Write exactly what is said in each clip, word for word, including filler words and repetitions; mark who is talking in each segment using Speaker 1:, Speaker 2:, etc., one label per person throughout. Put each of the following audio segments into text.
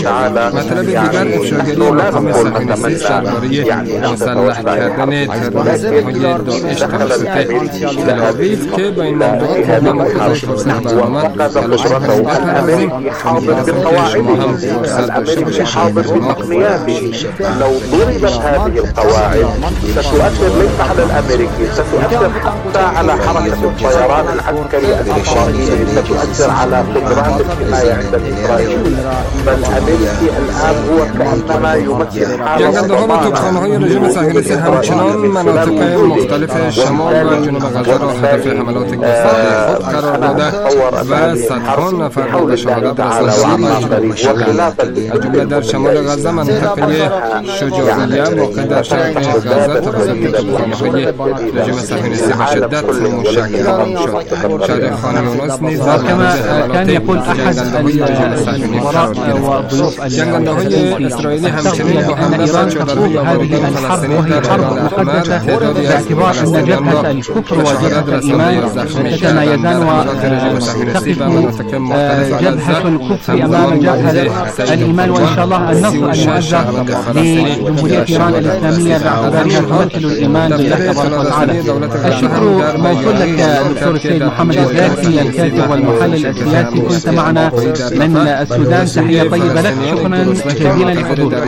Speaker 1: مطلب دیگر افشاگری مقام صهیونیستی درباره مسلح کردن تروریست‌های داعش توسط تل‌آویو که با این موضوعات مبهم مرتضی فرصت برآمد تلاش کنیم بپردازیم. امیدوارم که شما هم فرصت داشته باشید.
Speaker 2: لو ضربت هذه القواعد ستؤثر ليس على الأمريكي، ستؤثر حتى على حركة الطيران العسكري الإسرائيلي، ستؤثر على قدرات الحماية عند الإسرائيليين. فالأمريكي الآن هو كأنما يمثل حالة
Speaker 1: جنگنده‌ها و توپخانه‌های رژیم صهیونیستی همچنان مناطق مختلف شمال و جنوب غزه را هدف حملات گسترده خود قرار داده و صدها نفر را به شهادت رسانده مجبور شدند. از جمله در شمال غزه منطقه شجاعیه واقع در شرق غزه توسط توپخانه‌های رژیم صهیونیستی به شدت موشک رام شد. شهر خان یونس نیز در
Speaker 3: كان يقول أحد
Speaker 1: الوراء جنگنده‌های اسرائیلی همچنین با حمله بر چادرهای آوردن فلسطینی در حرب الاحمر تعدادی از فلسطینیان را به شهادت رسانده زخمی کردند. رژیم صهیونیستی و مناطق مختلف
Speaker 3: جبهة الكفر أمام جبهة الإيمان، وإن شاء الله النصر الموزع لجمهورية إيران الإسلامية باعتبارها تمثل الإيمان بالله تبارك وتعالى. الشكر موصول لك دكتور السيد محمد الزاكي الكاتب والمحلل السياسي، كنت معنا من السودان. تحية طيبة لك، شكرا جزيلا لحضورك.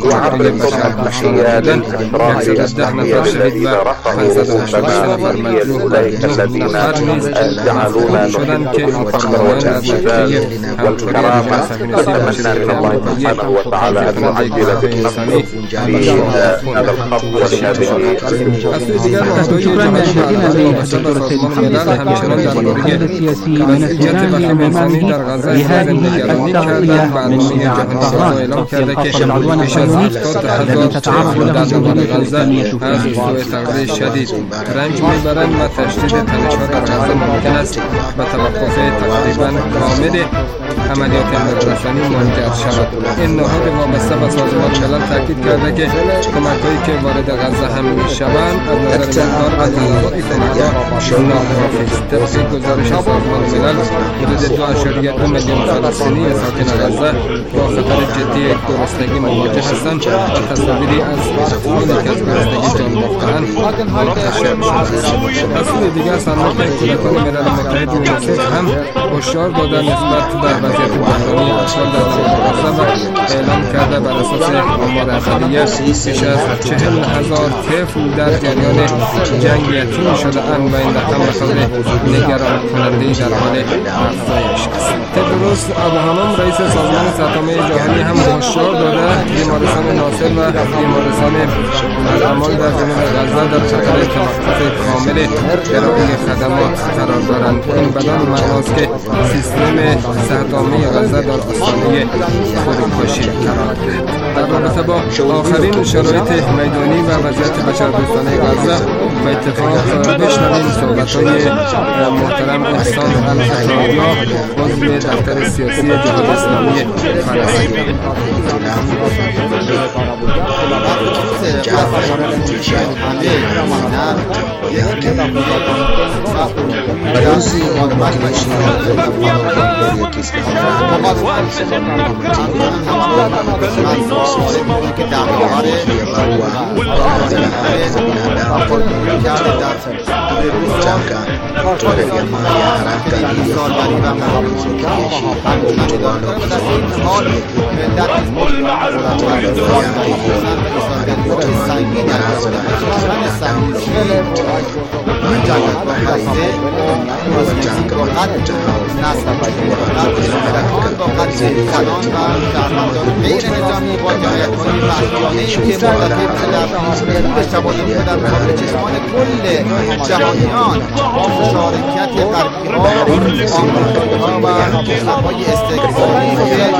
Speaker 1: اعلام کرده که بیش از هفتاد هزار طرف در زمان غزه از سوء تغذیه شدید رنج میبرند و تشدید تنش‌ها در غزه ممکن است به توقف تقریبا کامل عملیات امدادرسانی منجر شود. این نهاد وابسته به سازمان ملل تاکید کرده که کمک‌هایی که وارد غزه هم می‌شوند از نظر مقدار و تنوع کمک‌ها ناکافی است. طبق گزارش سازمان ملل حدود دو اعشاریه دو میلیون فلسطینی ساکن غزه با خطر جدی گرسنگی مواجه هستند و تصاویری از اطفالی که از گرسنگی جان باخته‌اند منتشر شده. از سوی دیگر صندوق کودکان ملل متحد یونیسف هم هشدار داده نسبت در وضعیت بحرانی اطفال در جنوب غزه و اعلام کرده بر اساس آمار اولیه بیش از چهل هزار طفل در جریان جنگ یتیم شده اند و این رقم به طور نگران کننده‌ای در حال افزایش است. تدروس ابوهانم رئیس سازمان سهم‌عامه جهانی هم هشدار داده بیمارستان ناصر و بیمارستان الاعمال در جنوب غزه در خطر توقف کامل ارائه خدمات قرار دارند. این بدان معناست که سیستم صحت‌عامه غزه در آستانه فروپاشی قرار دارد. در رابطه با آخرین شرایط میدانی و وضعیت بشردوستانه غزه به اتفاق بشنویم صحبت‌های محترم احسان الفتاح‌الله عضو دفتر سیاسی جهاد اسلامی فلسطین.
Speaker 4: Balozi wanabadilisha mpango wa جهانیان مشارکت غربی‌ها و های استکباری در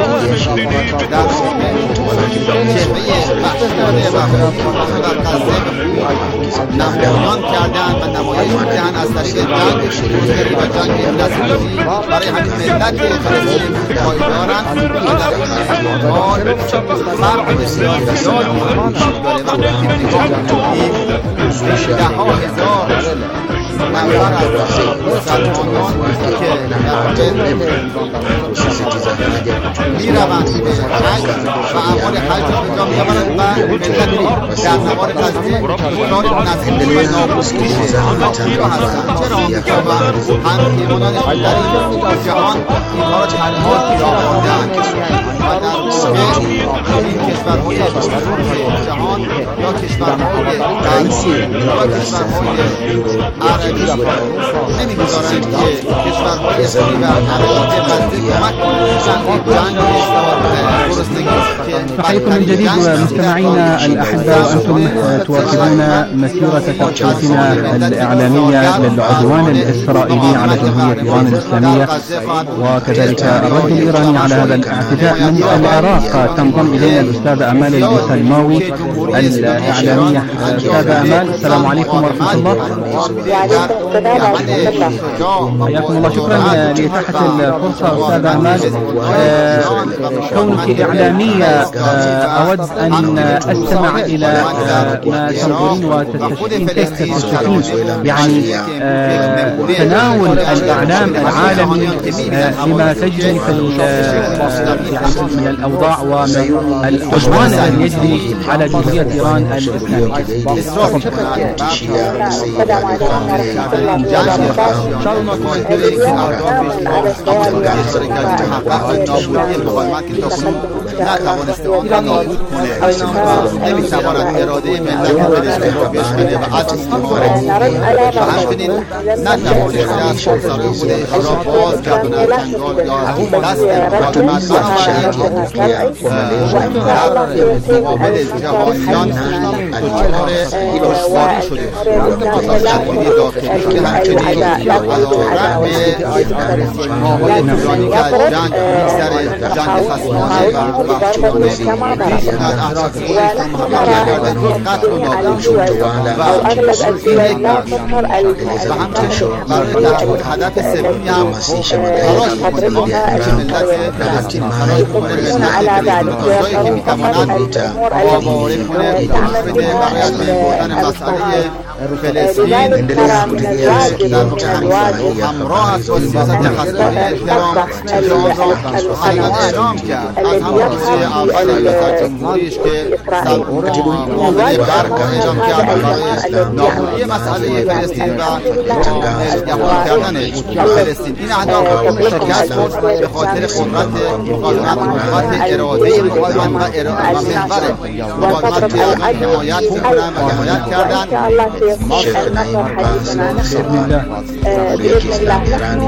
Speaker 4: چهره بخشداره و حکومت‌ها در غزه نمایان کردند و نمایش می‌دهند از طریق جنگ روزگاری و جنگ نسلی برای همین ملت فلسطین پایدارند و در این حال فرق بسیار زیاد وجود داره. وقتی که جمهوری ده‌ها هزار نفر از مسلمانان که در میروند به حج و اعمال حج را انجام می‌دهند و ملتی در زمان تزریق دچار نزدیکی و نابودی آنها را هستند. چرا آمریکا و هم پیمانان دیگری جهان اینها را تنها دارند و در واقع این کشورهای جهان یا کشورهای غربی یا کشورهای عربی نمی‌گذارند که کشورهای غربی و عربی به غزه کمک کنند جنگ گرسنگی.
Speaker 3: تحييكم من جديد مستمعينا الأحباء وأنتم تواصلون مسيرة تغطيتنا الإعلامية للعدوان الإسرائيلي على جمهورية إيران الإسلامية وكذلك الرد الإيراني على هذا الاعتداء. من العراق تنضم إلينا الأستاذة أمال السلماوي الإعلامية. أستاذة أمال السلام عليكم ورحمة الله. حياكم الله. شكرا لإتاحة الفرصة أستاذة أمال. كونك إعلامية أود أن أستمع إلى ما تنظرين وتستشفين كيف تستشفين يعني تناول الإعلام العالمي لما تجري في يعني من الأوضاع ومن العدوان الذي يجري على جمهورية إيران الإسلامية.
Speaker 4: نتوانسته آن را نابود کنه، نمیتواند اراده ملت فلسطین را بشکنه و عدم مبارزه و همچنین نتوانسته از سرسره خودش را باز گرداند کنگال یا دست مقاومت. بنابراین در مقابل جهانیان دچار دشواری شده تدبیر داخلی که همچنین علیرغم ماهای طولانی که از جنگ سر جنگ خصمانه و بخشونه هیچ قدر احساسی محمد روز قتل و نابود شد و این و همچنین برای تحقیق هدف سومی هم تلاش میکنیم که ملت فلسطین تلاش میکنه ملت فلسطین که میتواند واباره کنه پوش بده برای از بین بردن مسئله فلسطین در واقع همراه است با سیاست خصمانه احترام جهان را حقیقت اعلام کرد از همون روزی اول ریاست جمهوریش که معامله برق اعلام کرد برای نابودی مسئله فلسطین و جهان کردن فلسطین. این اهداف شکست خورد به خاطر قدرت مقاومت قدرت اراده مقاومت و محور مقاومت که حمایت میکنن و حمایت کردن.
Speaker 5: بإذن الله بإذن الله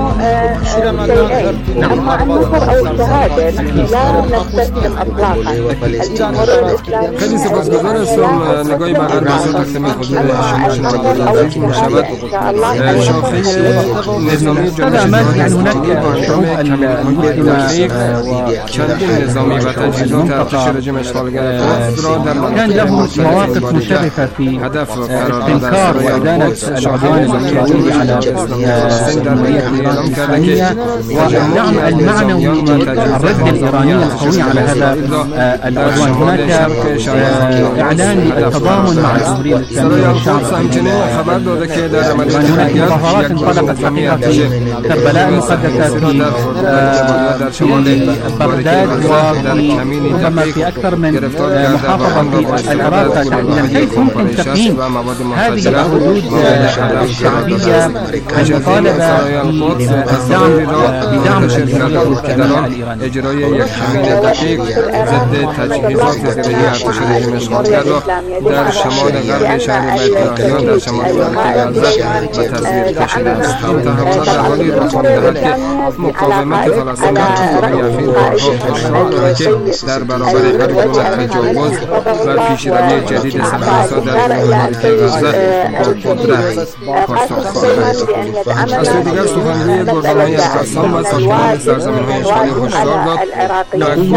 Speaker 5: نحن أما النصر أو الشهادة لا نستسلم إطلاقا. الجمهورية الإسلامية
Speaker 1: خیلی سپاسگزار هستم. نگاهی بر بحث تقسیم حدود شما عزیز میشود. شاخه نظامی جامعه جهانی با انجام کمین‌های چندین نظامی و تجهیزات ارتش رژیم اشغالگر قدس را در
Speaker 3: كان له مواقف مشرفة في استنكار وإدانة العدوان الإسرائيلي على جمهورية إيران الإسلامية والدعم المعنوي للرد الإيراني القوي على هذا العدوان. هناك إعلان للتضامن مع الجمهورية الإسلامية والشعب الفلسطيني. هناك مظاهرات انطلقت حقيقة في كربلاء المقدسة في بغداد وفي ربما في أكثر من محافظة في العراق تحديدا. كيف ممكن تقييم هذه الردود الشعبية المطالبة بدعم بدعم الإيراني؟
Speaker 1: اجرای یک کمین دقیق ضد تجهیزات زیره‌ای ارتش رژیم اشغالگر را در شمال غرب شهر بیت لاهیا در شمال غرب غزه و تزویر کشیده است. این تحولات در حالی رخ می‌دهد که مقاومت فلسطینیان برای افین بارها هشدار دارد که در برابر هر گونه تجاوز و پیشروی جدید صهیونیست‌ها در محیط غزه با قدرت پاسخ خواهد داد. از سوی دیگر سخنگوی گردانهای القسام و ساکنان سرزمین‌های اشغالی هشدار داد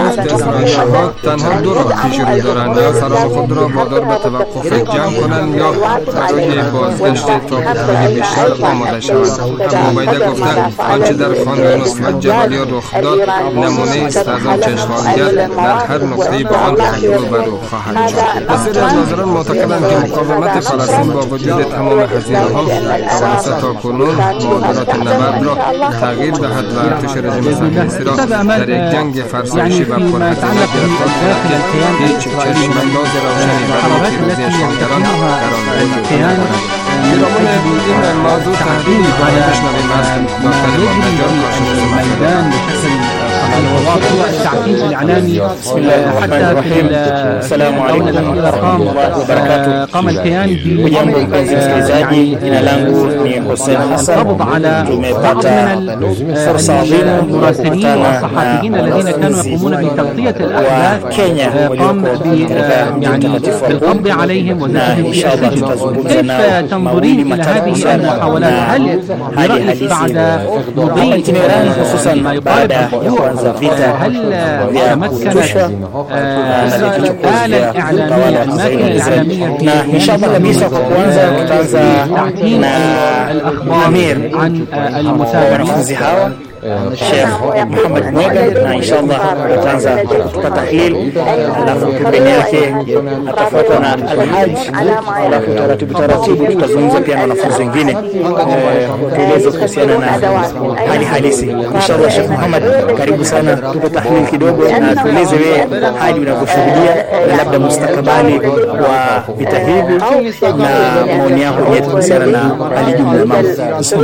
Speaker 1: است که اسرائیلی‌ها تنها دو راه پیش رو دارند، یا سران خود را وادار به توقف جنگ کنند یا برای بازگشت توپخانه بیشتر آماده شوند. ابو عبیده گفته آنچه در خان یونس و جبالیه رخ داد نمونه است از آن چشم‌آلوده در هر نقطه‌ای با آن روبرو خواهد شد. بسیاری از ناظران معتقدند که مقاومت فلسطین با وجود تمام هزینه‌ها توانسته تاکنون معادلات نبرد را تغییر دهد و ارتش رژیم صهیونیستی را در یک جنگ فرسایشی و پرهزینه گرفتار کند که هیچ چشم‌انداز روشنی برای پیروزی شاهدران در آن وجود ندارد. پیرامون این موضوع تحلیلی باید بشنویم از دکتر مهاجر
Speaker 3: الميدان بشكل الوظائف هو التعقيد الإعلامي حتى في الدولة الأخيرة قام قام الكيان بالقبض على بعض من المراسلين والصحفيين الذين كانوا يقومون بتغطية الأحداث، قام يعني بالقبض عليهم وزجرهم في السجن. كيف تنظرين إلى هذه المحاولات؟ هل برأيك بعد مضي خصوصا ما يقارب هل تمكنت الآلة الإعلامية الماكينة الإعلامية
Speaker 6: إن شاء الله kabisa kwa kwanza tutaanza
Speaker 3: na الأخبار عن المتابعين
Speaker 6: hawa Sheikh Muhammad Mwega, na inshallah tutaanza kutupa tahlil, alafu pembeni yake atafuata na Al-Hajj, alafu taratibu taratibu tutazungumza pia na wanafunzi wengine tueleze kuhusiana na hali halisi. Inshallah Sheikh Muhammad, karibu sana, tupe tahlil kidogo na tueleze wewe hali unavyoshuhudia na labda mustakabali wa vita hivi na maoni yako kuhusiana na hali jumla ya mambo.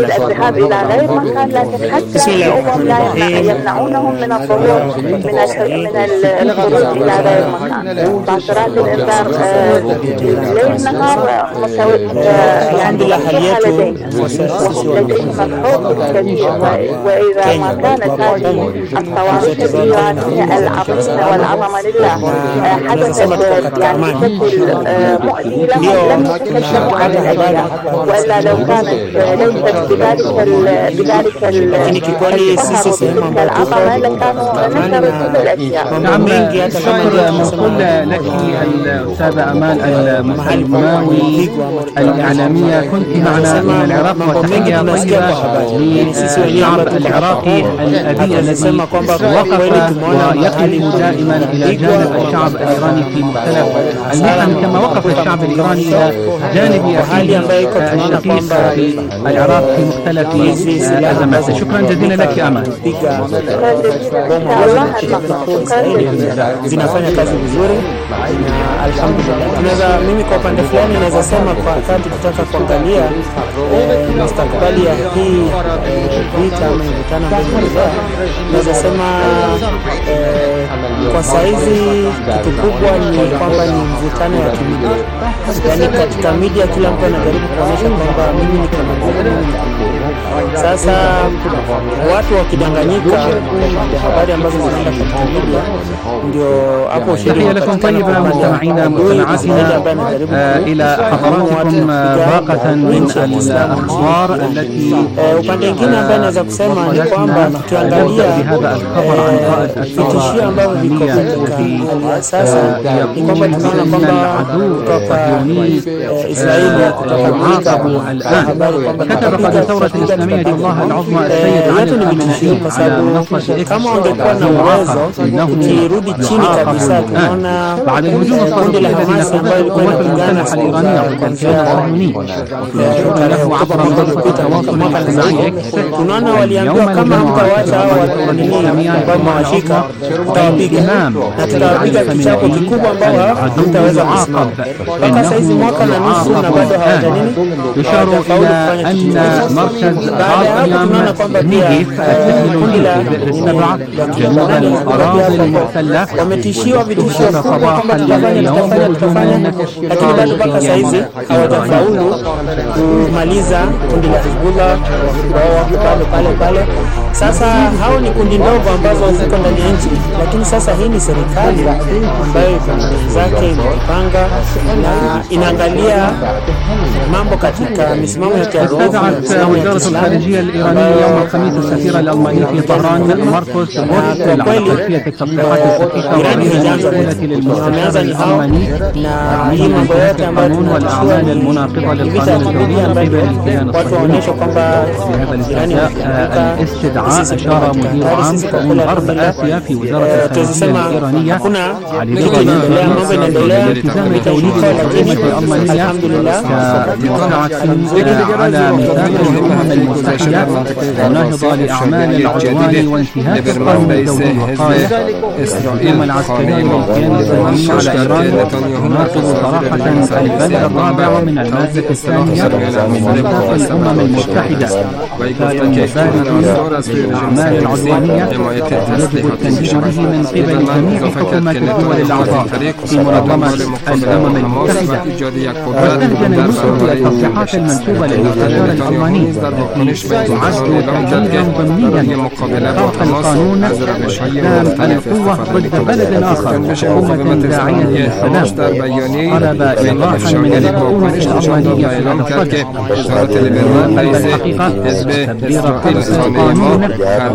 Speaker 6: Bismillah.
Speaker 5: هم لا يمنعونهم من الظهور من من الخروج الى غير مكان. مباشرات الانذار ليل نهار متوجه يعني لديهم مبحوث كثير، واذا ما كانت هذه الطوائف الايرانيه العظيمه والعظمه لله حدثت يعني بشكل مؤذي لهم لم يتكلموا عن الاشياء، والا لو كانت ليست بذلك بذلك
Speaker 6: sisi sehemu ambapo
Speaker 3: نعم نقول لك الأستاذة أمال المحلماوي الإعلامية، كنت معنا من العراق وتحية طيبة للشعب العراقي الأبي الذي وقف ويقف دائما إلى جانب الشعب الإيراني في مختلف المحن، كما وقف الشعب الإيراني إلى جانب أخيه الشقيق في العراق في مختلف الأزمات. شكرا جزيلا لك يا أمال.
Speaker 6: zinafanya kazi vizuri na alhamdulillah. Tunaweza, mimi kwa upande fulani naweza sema kwa wakati tutaka kuangalia mustakabali ya hii vita ama mvutano ambao naweza sema kwa saizi kitu kubwa ni kwamba ni mvutano wa kimedia. Yani katika media kila mtu anajaribu kuonyesha kwamba mimi ni kama sasa watu wakidanganyika habari ambazo zinaenda katika media ndio hapo
Speaker 3: تحية لكم طيبة مستمعينا مستمعاتنا إلى حضراتكم باقة من الأخبار التي
Speaker 6: upande mwingine ambaye naweza kusema ni kwamba tukiangalia
Speaker 3: بهذا الخبر عن قائد الثورة الإسلامية
Speaker 6: sasa ni kwamba tunaona kwamba
Speaker 3: الصهيوني إسرائيل يعاقب الآن. كتب قائد الثورة الإسلامية الله العظمى السيد علي الخامنئي على منصة إكس إنه
Speaker 6: ukirudi chini kabisa tunaona
Speaker 3: بعد الهجوم الصهيوني الذي نفذته القوات المسلحة الإيرانية ضد الكيان الصهيوني له عبر منصة التواصل الاجتماعي
Speaker 6: tunaona waliambiwa kama mtawacha hao ambao mawashika tutawapiga na tutawapiga kichapo kikubwa ambao hatutaweza kusimama. Mpaka saizi mwaka na nusu na bado hawajanini.
Speaker 3: يشار إلى أن مركز قاضي نيجيف التكنولوجي بالسبعة جنوب الأراضي المحتلة
Speaker 6: wametishiwa vitisho kubwa kwamba tutafanya tutafanya tutafanya, lakini bado mpaka saizi hawajafaulu kumaliza kundi la Hezbollah, wao wako pale pale pale Sasa hao ni kundi ndogo ambazo ziko ndani ya nchi, lakini sasa hii ni serikali ambayo iko zake imepanga na inaangalia mambo katika misimamo ya kiroho.
Speaker 3: استدعت وزارة الخارجية الإيرانية يوم الخميس السفير الألماني في طهران ماركوس بورسل على خلفية التصريحات السخيفة والمسؤولة للمستشار الألماني عن انتهاك القانون والأعمال المناقضة للقانون الدولي من قبل الكيان الصهيوني. في هذا الاستدعاء الاستدعاء أشار مدير عام شؤون غرب آسيا في وزارة الخارجية الإيرانية علي بغداد الالتزام بتوليد الحكومة الألمانية كموقعة على ميثاق الأمم المتحدة مناهضة لأعمال العدوان وانتهاك القانون الدولي وقال الحكومة العسكرية والكيان الصهيوني على إيران تناقض صراحة البند الرابع من المادة الثانية من ميثاق الأمم المتحدة. الأعمال العدوانية يجب التنديد به من قبل جميع حكومات الدول الأعضاء في منظمة الأمم المتحدة. واستهجن المسؤول التصريحات المنسوبة للمستشار الألماني التي تعد تهديدا ضمنيا لخرق القانون واستخدام القوة ضد بلد آخر حكومة داعية للسلام. طلب إيضاحا من الحكومة الألمانية في هذا الصدد أن الحقيقة تدبير خرق القانون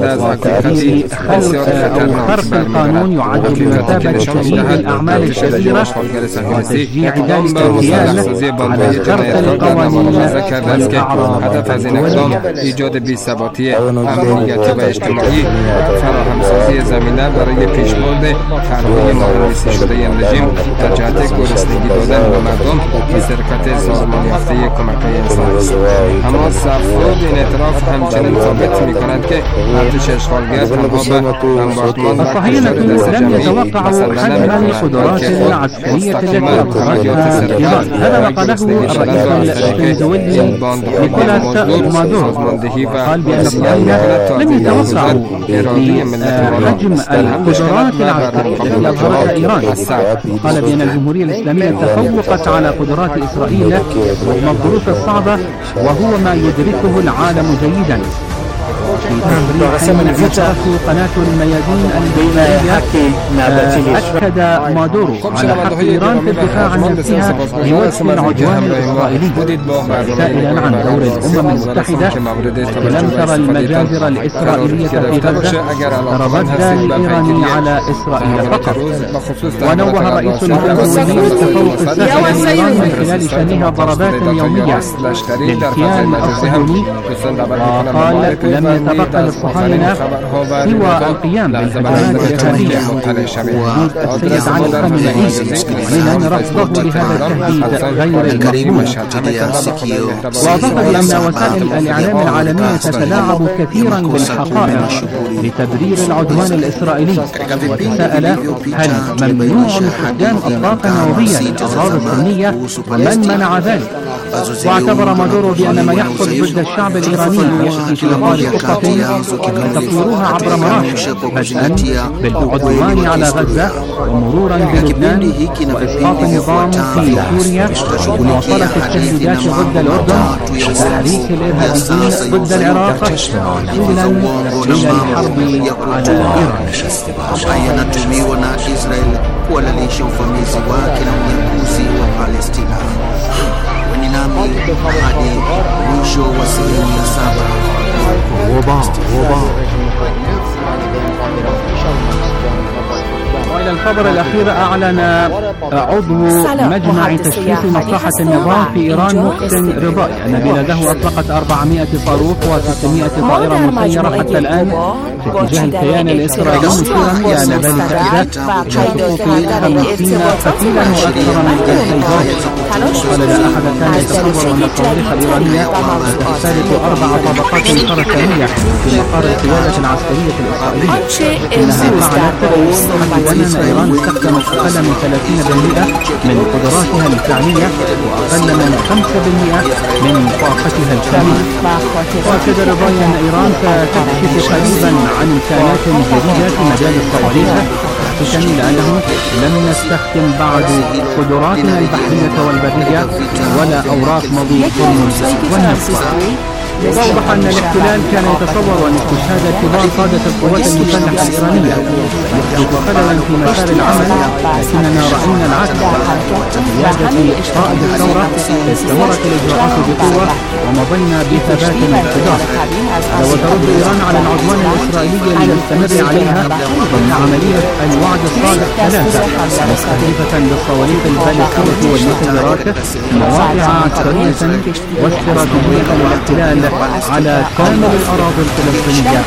Speaker 3: في خلق أو خرق القانون يعد بمثابة تأييد الأعمال الشريرة وتشجيع ذلك الكيان على خرق القوانين والأعراض الدولية.
Speaker 1: ایجاد بی‌ثباتی امنیتی و اجتماعی فراهمسازی زمینه برای پیشبرد طرح‌های مهندسی شده این رژیم در جهت گرسنگی دادن به مردم به شرکت سازمان یافته کمک‌های انسانی است. اما صفحات این اعتراف همچنین ثابت می‌کند که ارتش اشغالگر تنها به بمباردمان
Speaker 3: الصهاينة لم يتوقعوا حجم القدرات العسكرية التي أظهرتها إيران. هذا ما قاله الرئيس الفنزويلي نيكولاس مادورو، وقال بأن الصهاينة لم يتوقعوا حجم القدرات العسكرية التي أظهرتها إيران. قال بأن الجمهورية الإسلامية تفوقت على قدرات إسرائيل رغم الظروف الصعبة، وهو ما يدركه العالم جيدا. حينما انشأت قناة الميادين البيضاء أكد مادورو على حق إيران في الدفاع عن نفسها بوجه العدوان الإسرائيلي، سائلا عن دور الأمم المتحدة لم ترى المجازر الإسرائيلية في غزة كرد الإيراني على إسرائيل فقط. ونوه الرئيس الفنزويلي بالتفوق الساحل لإيران من خلال شنها ضربات يومية للكيان الصهيوني، وقال لم يتبقى للصهاينة سوى القيام بالهجمات الإرهابية. السيد علي الخامنئي معلنا رفضه لهذا التهديد غير المقبول، وأضاف بأن وسائل الإعلام العالمية تتلاعب كثيرا بالحقائق لتبرير العدوان الإسرائيلي، وتساءل هل ممنوع استخدام أطلاقا نووية للأغراض السلمية ومن منع ذلك. واعتبر مادورو بأن ما يحصل ضد الشعب الإيراني يأتي في إطار خطط تطويرها عبر مراحل، بدءا بالعدوان على غزة ومرورا بلبنان وإسقاط النظام في سوريا ومواصلة التهديدات ضد الأردن وتحريك الإرهابيين ضد العراق وصولا إلى الحرب على إيران.
Speaker 7: kuhalalisha uvamizi wake na unyakuzi wa Palestina. Weni nami hadi mwisho wa sehemu ya saba.
Speaker 3: وإلى الخبر الأخير، أعلن عضو مجمع تشخيص مصلحة النظام في إيران محسن رضائي أن بلاده أطلقت أربعمائة صاروخ وستمائة طائرة مسيرة حتى الآن في اتجاه الكيان الإسرائيلي، مشيرا بأن ذلك أدى إلى سقوط خمسين قتيلا وأكثر من ألفي ضابط. قال لا أحد كان يتصور أن الصواريخ الإيرانية ستخترق أربع طبقات خرسانية في مقر القيادة العسكرية الإسرائيلية، إنها فعلت محددا أن إيران استخدمت أقل من ثلاثين بالمئة من قدراتها الفعلية وأقل من خمسة بالمئة من طاقتها الكاملة. وأكد رضاي أن إيران ستكشف قريبا عن إمكانات جديدة في مجال الصواريخ، مشيرا إلى أنه لم نستخدم بعد قدراتنا البحرية والبرية ولا أوراق مضيق والنفط. وأوضح أن الاحتلال كان يتصور أن استشهاد كبار قادة القوات المسلحة الإيرانية يحدث خللا في مسار العمل، لكننا رأينا العكس. بقيادة قائد الثورة استمرت الإجراءات بقوة ومضينا بثبات واقتدار. وترد إيران على العدوان الإسرائيلي المستمر عليها ضمن عملية الوعد الصادق ثلاثة، مستهدفة بالصواريخ البالستية والمسيرات مواقع عسكرية واستراتيجية للاحتلال على كامل الأراضي الفلسطينية.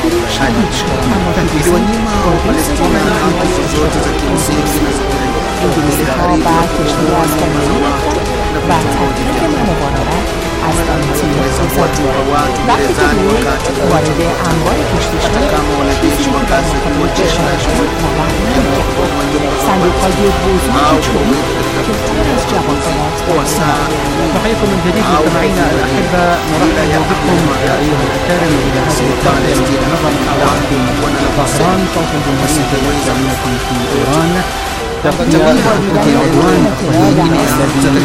Speaker 8: از آنتین آزادی وقتی که بود وارد انبار کشتی شد چیزی بود در مقابل چشمش بود و صندوق‌های بزرگ چوبی که پر از جواهرات
Speaker 3: تحييكم من جديد مستمعينا الأحبة، نرحب بكم أيها الأكارم إلى هذه التغطية التي نظمت على طهران صوت الجمهورية الإسلامية في إيران. تغطية العدوان الصهيوني الذي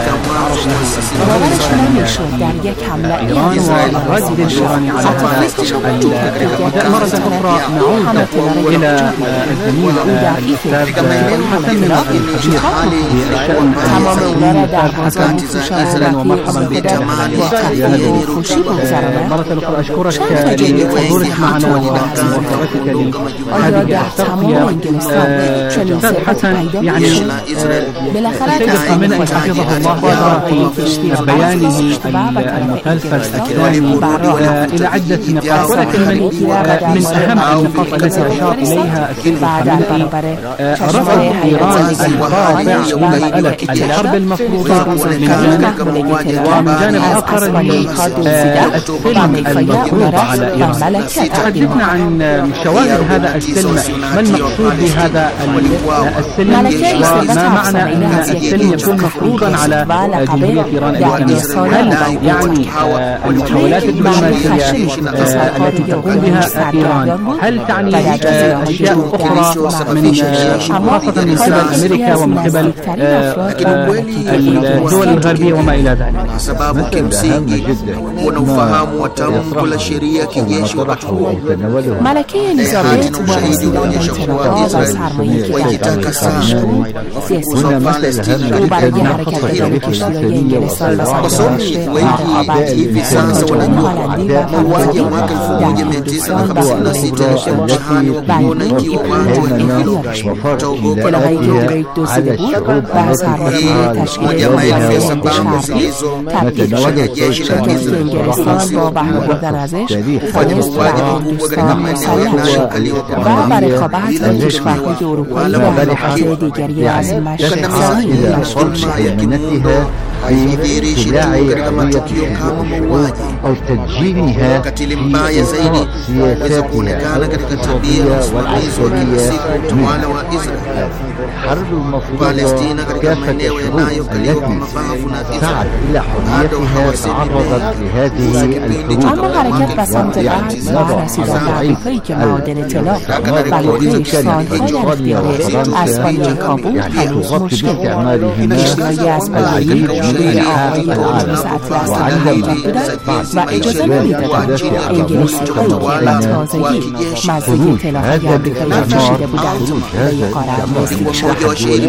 Speaker 3: إيران والرد الإيراني على هذا الاعتداء. مرة أخرى نعود إلى الزميل الأستاذ حسن الخبير بشأن الأستاذ حسن. أهلا ومرحبا بك. مرة أخرى أشكرك لحضورك معنا وموافقتك لهذه التغطية. يعني السيد خامنئي حفظه الله في بيانه المفلسف الثاني إلى عدة نقاط، ولكن من من أهم النقاط التي أشار إليها السيد خامنئي رفض إيران القاطع لمسألة الحرب المفروضة من جانب، ومن جانب آخر السلم المفروض على إيران. تحدثنا عن شواهد هذا السلم، ما المقصود بهذا السلم وما معنى أن السلم يكون مفروضا على جمهورية إيران الإسلامية؟ هل يعني المحاولات الدبلوماسية التي تقوم بها إيران هل تعني أشياء أخرى من خاصة من قبل أمريكا ومن قبل الدول الغربية وما إلى ذلك؟
Speaker 8: ملكة إليزابيث ورئيسة الانتناض وسرمایه‌ای که در کشور
Speaker 9: هنا مسألة هامة جدا خطة الانجليزية والصراعات
Speaker 7: mauaji ya mwaka elfu moja mia tisa na hamsini na sita moja ya maelfu ya sababu zilizosababisha jeshi la Israeli kufanya mauaji makubwa katika maeneo yanayokaliwa kwa
Speaker 9: ابتلاع أو تسجيلها في سياساتها الاقتصادية والعسكرية. حرب المفروضة كافة الشعوب التي سعت إلى حريتها تعرضت لهذه الحروب.
Speaker 8: اما حرکت بسمت بعد و رسیدن آمریکایی که معادن اطلاع بلوغش سالها در اختیار اسبانی کابل هنوز مشکل پیشنهایی از مدیری جمهوری آبی اقیانوس اطلس در حرکت بودند و اجازه نمیدادند انگلیسی‌هایی که به تازگی مزدیک اطلاعات آمریکایی را کشیده بودند به قاره مصری شد.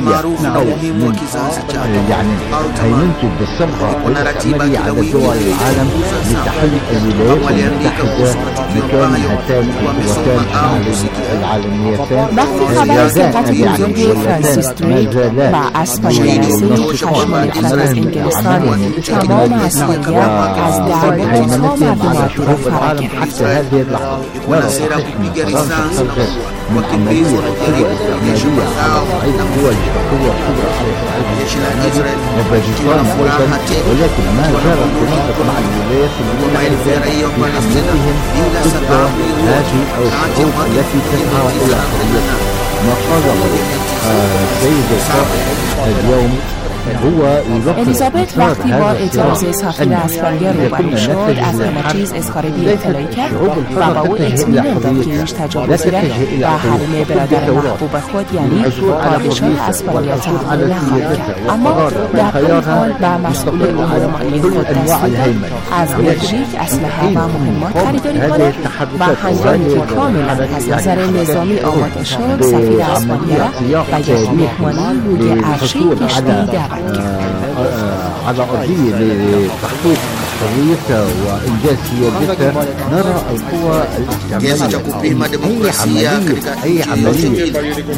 Speaker 9: يعني هيمنتج بالصبغة العملية على دول العالم لتحقيق الولايات المتحدة مكان هاتان القوتان العالميتان.
Speaker 8: وقتی خبر سرقت بزرگ فرانسیس دریک و اسبانی رسید خشمال پر از انگلستان تمام مسئولیت از دربار تا مردمات را فرا
Speaker 9: حتى هذه اللحظة ولا تحكم فرنسا خرجت من عملية القوة الإسلامية على صعيد الدول القوة الكبرى على صعيد وباكستان أيضا، ولكن ما زالت فرنسا مع الولايات المتحدة في حملتهم ضد هذه أو الشعوب التي تسعى إلى حريتها. ما قاله السيد القائد اليوم
Speaker 3: هو الیزابت وقتی با اعتراض سفیر اسپانیا روبرو شد از همه چیز اظهار بی‌اطلاعی کرد و با او اطمینان داد که هیچ تجاوزی را و حریم برادر محبوب خود یعنی پادشاه اسپانیا تحمل نخواهد کرد. اما در این حال به مسئول امور مالی خود دستور داد از بلژیک اسلحه و مهمات خریداری کند و هنگامی که کاملا از نظر نظامی آماده شد سفیر اسپانیا را و یک مهمانی روی عرشه کشتی دعوت کرد.
Speaker 9: على أرضية لتحقيق حريتها وإنجاز سيادتها نرى القوى الاستعمارية أي عملية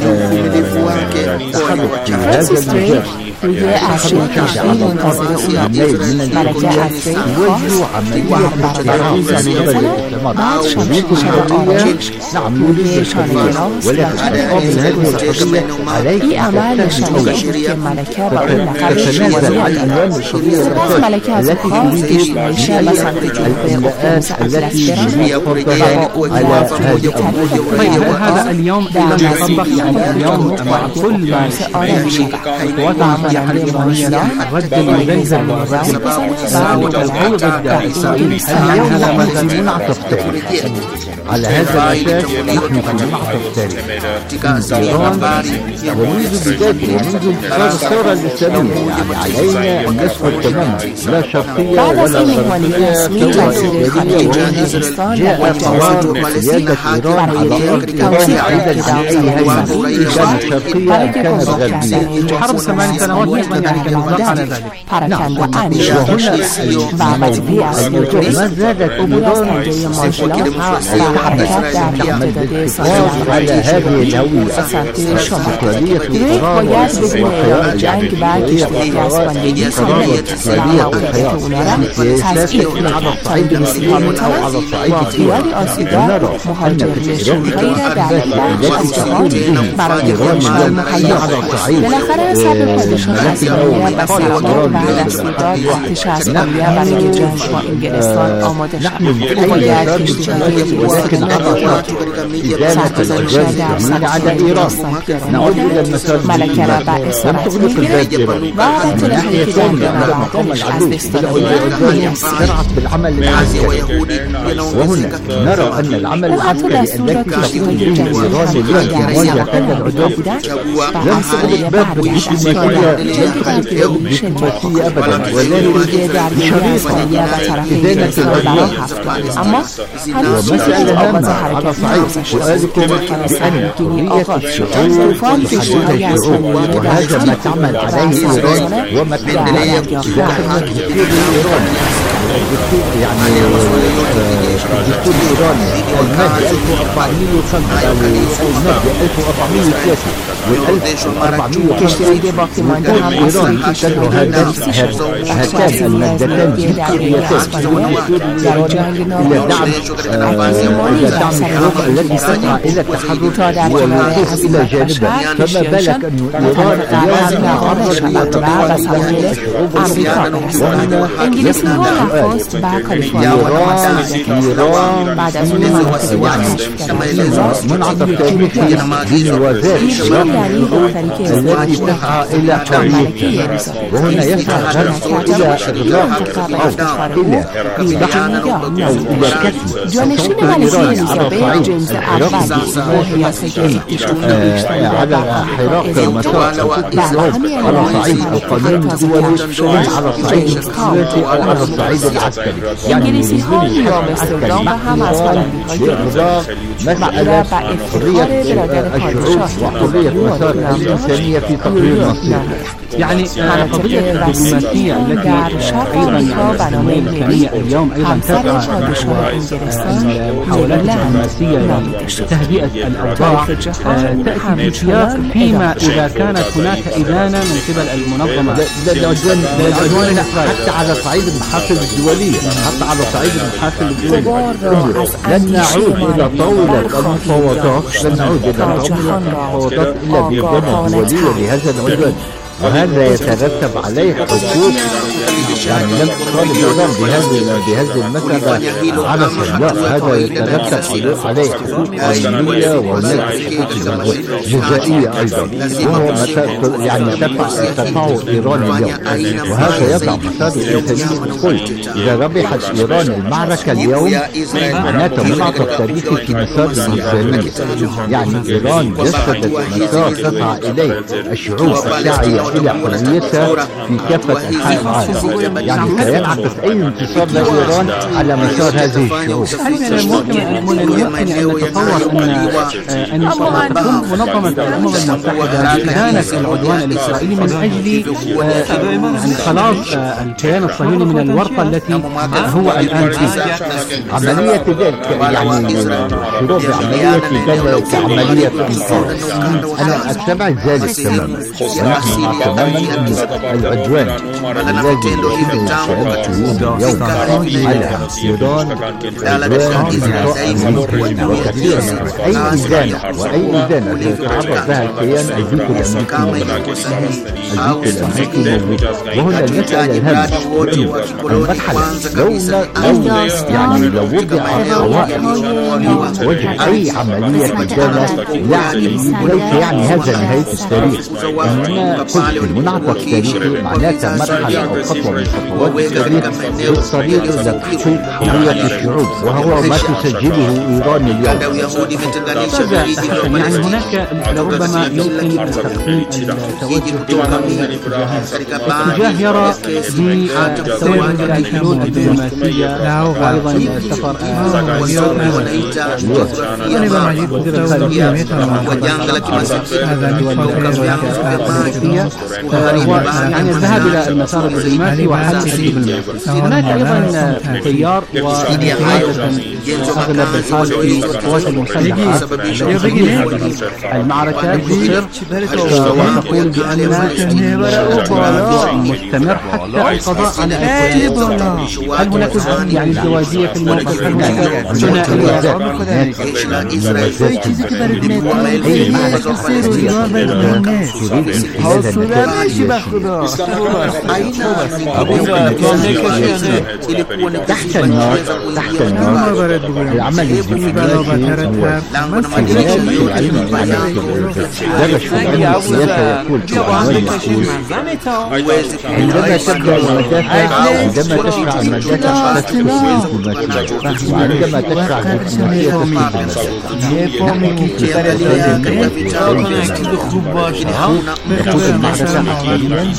Speaker 9: تحرك في هذا المجال
Speaker 3: روی عرشه کشتی منتظر اونا ملکه افری خواست و برادر زنی بزنه بعد شمشیر شد آرامش روی شانه راست و چند این عمل نشانه بود که ملکه با این لقب شمالی دارد. سپس ملکه از او خواست که شیشه و سمت جنوب اقیانوس اطلس برود و با قوای ترین
Speaker 10: هذا اليوم لم يطبق يعني اليوم مع كل ما
Speaker 3: و عملانده مانشلا
Speaker 10: رد المزلزل والرعد والعودة
Speaker 9: اليوم نحن في منعطف تاريخي. على هذا الأساس نحن في منعطف تاريخي. إيران ومنذ بداية ومنذ انتشار الثورة الإسلامية يعني علينا أن نسقط تماما لا شرقية ولا غربية جاء قرار سيادة إيران على أرض إيران بعيدا عن أي هجمة كانت شرقية أم كانت غربية.
Speaker 10: حرب ثمان سنوات أيضا يعني كان على ذلك.
Speaker 3: نعم وهنا
Speaker 9: ما زادت
Speaker 3: أمور حركات در امتداد سازمان
Speaker 9: على هذه الهوية استقلالية القرار
Speaker 3: باید جنگ بر کشتی اسپانیایی
Speaker 9: استقلالية الحياة سياسات على الصعيد الإسلامي أو على الصعيد
Speaker 3: وقیال آسوده مهاجر نشونهایی را در بخش از جهان برای کشور مهیا کنند. بالاخره صبر پادشاه اسپانیا و سرکار و دستورداد ارتش اسپانیا برای جنگ با انگلستان آماده شد. باید کشتی‌های سرگزاری شده در سرزمین انگلستان ملکه را به اسارت میگیرد و عادت که در نبردش از دستان
Speaker 9: بالعمل العسكري. وهنا نرى أن العمل العسكري الذي تقوم به إيران اليوم مواجهة هذا العدوان لم تغلق باب الدبلوماسية الدبلوماسية أبدا وذلك بشريط إدانة العدوان. ومسألة هامة على صعيد سؤالكم بأن حرية الشعوب وحرية الشعوب وهذا ما تعمل عليه إيران وما تعمل عليه إيران يعني الدستور الإيراني المادة ألف وأربعمائة وخمسة أو المادة ألف وأربعمائة وثلاثة والألف وأربعمائة وخمسة إيران تدعو هاتان المادتان الفكريتان في الدستور الإيراني إلى دعم إلى دعم الحقوق التي تسعى إلى التحرر والوقوف إلى جانبها. فما بالك أن إيران اليوم تعرض لتطور الشعوب الأمريكية وهنا
Speaker 3: خواست با کالیفرنیا
Speaker 9: إيران
Speaker 3: بعد از اون مناطق وحش
Speaker 9: منعطف تاريخي بنوازات التي تسعى إلى حريتها. وهنا يسعى الغرب إلى إغلاق أو إلى دعم أو إلى كتم
Speaker 3: جانشین ملکه الیزابت جیمز اول
Speaker 9: على حراك مسار الإسلام على صعيد القانون الدولي على صعيد السياسي أو على الصعيد العسكري. يعني
Speaker 3: انگلیسی‌ها یا استردام و هم از
Speaker 9: لإغلاق مسألة حرية الشعوب وحرية مسار الإنسانية في تطوير مصير.
Speaker 10: يعني قضية الدبلوماسية التي أيضا الإسلامية الإسلامية اليوم أيضا تسعى المحاولات الدبلوماسية لتهدئة الأوضاع تأتي في سياق فيما إذا كانت هناك إدانة من قبل المنظمة
Speaker 9: العدوان حتى على صعيد المحافل الدولية حتى على صعيد المحافل الدولية لن نعود إلى طاولة المفاوضات لن نعود إلى طاولة المفاوضات إلا بإدانة دولية لهذا العدوان. وهذا يترتب عليه حقوق. يعني لم تطالب إيران بهذه بهذه المسألة عبثا، لا، هذا يترتب عليه حقوق آينية وهناك حقوق جزائية أيضا، وهو يعني تدفع تدفعه إيران اليوم، وهذا يضع مسار الإنسانية الكل. إذا ربحت إيران المعركة اليوم معناته منعطف تاريخي في مسار الإنسانية. يعني إيران جسدت مسار تسعى إليه الشعوب الساعية إلى حريتها في كافة أنحاء العالم. يعني سينعكس أي انتصار لإيران على مسار هذه الشعوب.
Speaker 3: هل من الممكن أن نتصور أن أن تكون منظمة الأمم المتحدة كانت العدوان الإسرائيلي من أجل يعني خلاص الكيان الصهيوني من الورطة التي هو الآن فيها؟
Speaker 9: عملية ذلك يعني شروط عملية كانت كعملية إنقاذ. أنا أتبع ذلك تماما، ونحن مع تماما أن العدوان الذي يتم اليوم على إيران عدوان وكثير من أي إدانة وأي إدانة يتعرض لها الكيان البيت الأمريكي البيت الأمريكي موجود. وهنا المسألة الهامة المرحلة لو لو يعني لو وضع قوائم في وجه أي عملية إدانة يعني ليس يعني هذا نهاية التاريخ، إنما قلت المنعطف التاريخي معناتها مرحلة أو خطوة من خطوات التاريخ في الطريق إلى تحقيق حرية الشعوب، وهو ما تسجله إيران اليوم.
Speaker 3: يعني هناك لربما يمكن تقديم التوجه اتجاه يرى بالتوجه إلى الحلول الدبلوماسية وأيضا السفر يعني الذهاب إلى المسار الدبلوماسي وحل الدبلوماسي. هناك أيضا تيار وقيادة أغلب الحال في القوات المسلحة المعركة تصر وتقول بأن مستمر حتى القضاء على الإسرائيل. هل هناك يعني ازدواجية في الموقف؟ هل هناك ثنائية؟
Speaker 9: تحت النار تحت النار العمل الدبلوماسي درس العلم السياسة يقول عندما تبدأ المدافع عندما تشرع المدافع تسكت الدبلوماسية، وعندما تشرع الدبلوماسية تسكت المعركة عسكريا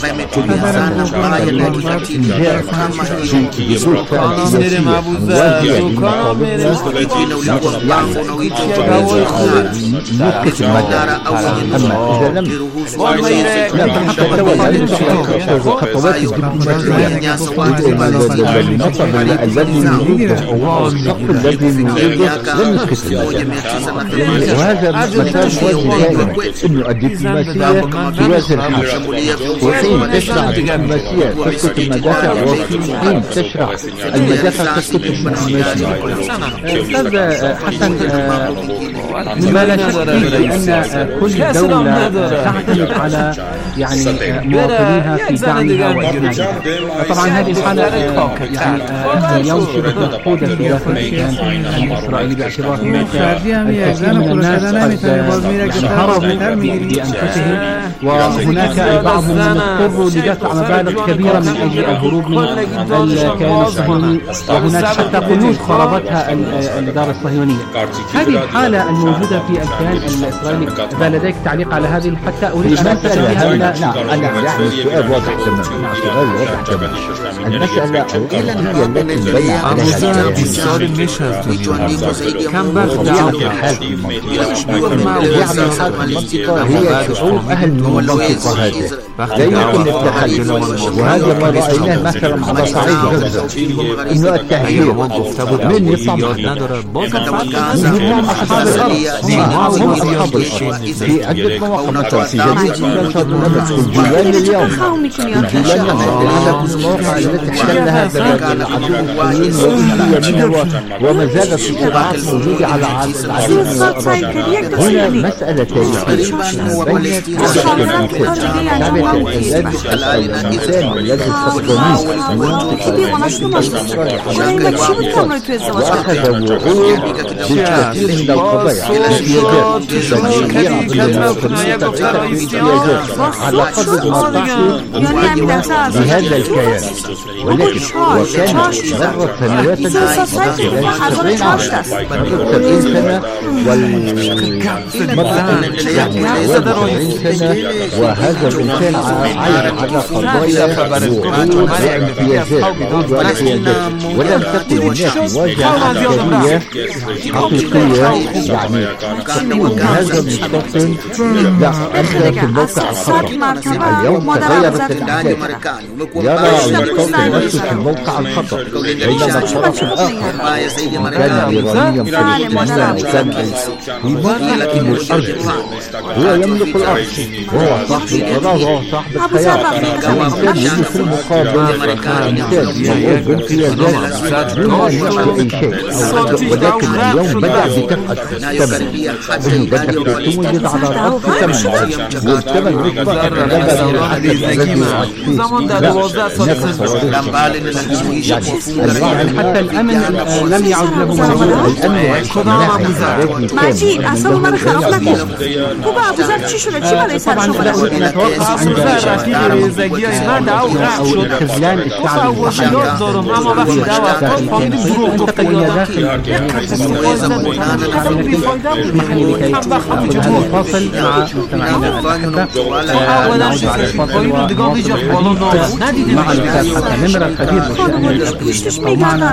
Speaker 9: نسكت المدى. أما إذا لم لم تتولى الخطوات الدبلوماسية المطلب الذي نريده أو السقف الذي نريده لن نسكت المدى. وهذا مسار موازي دائما إنه الدبلوماسية توازي الحرب، وحين تشرع الدبلوماسية تسكت المدافع، وفي حين تشرع المدافع تسكت الدبلوماسية.
Speaker 3: أستاذ حسن، مما لا شك أن كل دولة تعتمد على يعني مواطنيها في دعمها وإسنادها، وطبعا هذه الحالة يعني اليوم شبه مفقودة في داخل الكيان الإسرائيلي، باعتبار هناك كثير من الناس قد هربوا بأنفسهم، وهناك البعض من اضطروا لدفع مبالغ كبيرة من أجل الهروب من الكيان الصهيوني، وهناك حتى قيود فرضتها الإدارة الصهيونية. هذه الحالة الموجودة في الكيان الإسرائيلي، إذا لديك تعليق على هذه حتى أريد أن أسأل بها إلى
Speaker 9: نعم أنا يعني السؤال واضح تماما، السؤال واضح تماما. المسألة أولا هي التي بين عليها
Speaker 3: كم بلد
Speaker 9: الحال في المنطقة هي شعوب أهل من المنطقة هذه لا يمكن التخلف، وهذا ما رأيناه مثلا على صعيد غزة، إنه التهجير من يطلع من أصحاب الأرض هم أصحاب الأرض في عدة مواقع، مثلا في جنوب في الجولان اليوم، في الجولان العدد من المواقع التي احتلها العدو الصهيوني منها وما زالت الصراعات موجودة على العديد من الأراضي. هنا مسألة تاريخية بهذا الكيان، ولكن وكان مرت سنوات مرت سبعين سنة والمرة سبعين سنة، وهذا الإنسان عايش على قضايا وامتيازات والقيادات، ولم تكن هناك مواجهة عسكرية حقيقية. يعني تقول هذا المستوطن لا أنت في الموقع الخطر. اليوم تغيرت الأحداث، يرى المستوطن نفسه في الموقع الخطر، بينما الطرف الآخر كان إيرانيا فلسطينيا وكان يملك الأرض، هو يملك الأرض وهو صاحب القرار وهو صاحب الخيار. الإنسان يجي في المقابل إنسان يقوم بامتيازات دون أن يعمل أي شيء، ولكن اليوم بدأ بدفعة الثمن، بدأ توجد على الأرض ثمن، والثمن رتبة
Speaker 10: حتى الأمن لم يعد له
Speaker 11: ماجد أصلا ما خرف لكم طبعا بزاف شو شو طبعا
Speaker 10: نتوقع أن أو الخذلان الشعبي اسمح لي لكي أخذ هذا الفاصل مع مستمعينا الأحبة. مع الأستاذ حسن نمرة خبير بالشأن الاقتصادي معنا.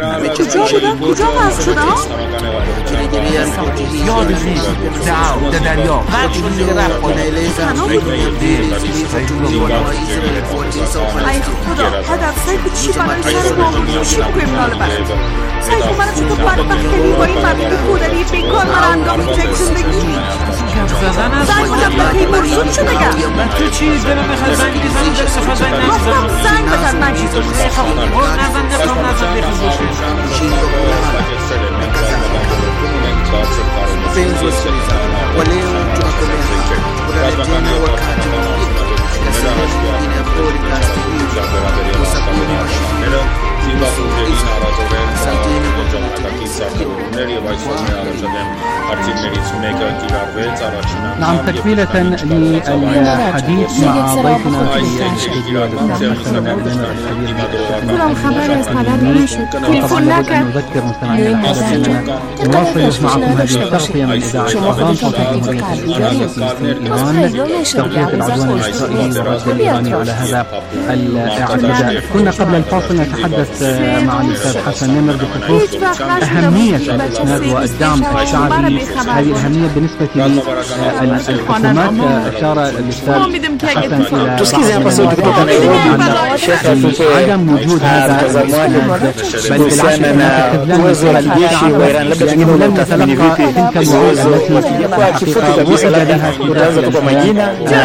Speaker 11: ای خدا هدف سعی چی برای سر ما چی بکنیم حالا بس سعی کن برای تو بعد بختری با این مردم کودری بیکار مرا انداختی توی زندگی زنگ بودم بخی مرسود شو بگم
Speaker 12: تو چی دلم بخواد زنگی که زنگ دست خواهد زنگ نزد
Speaker 11: گفتم زنگ بزن نگید
Speaker 12: نزد نخوام نزد نخوام
Speaker 7: ولeo tunakomea kurejea wakati
Speaker 10: نعم، تكملة للحديث مع ضيفنا في الاستديو الأستاذ حسن الخبير نذكر مستمعينا بأننا نواصل معكم هذه التغطية من إذاعة طهران صوت الجمهورية الإسلامية في إيران، تغطية العدوان الإسرائيلي والرد الإيراني على هذا الاعتداء. كنا قبل الفاصل نتحدث مع الأستاذ حسن نمر بخصوص أهمية الإسناد والدعم الشعبي، هذه الأهمية بالنسبة للحكومات. أشار الأستاذ حسن إلى عدم وجود هذا الإسناد، بل بالعكس هناك خذلان لأنه لم يتلقى تلك الوعود التي الحقيقة وعد بها في داخل المدينة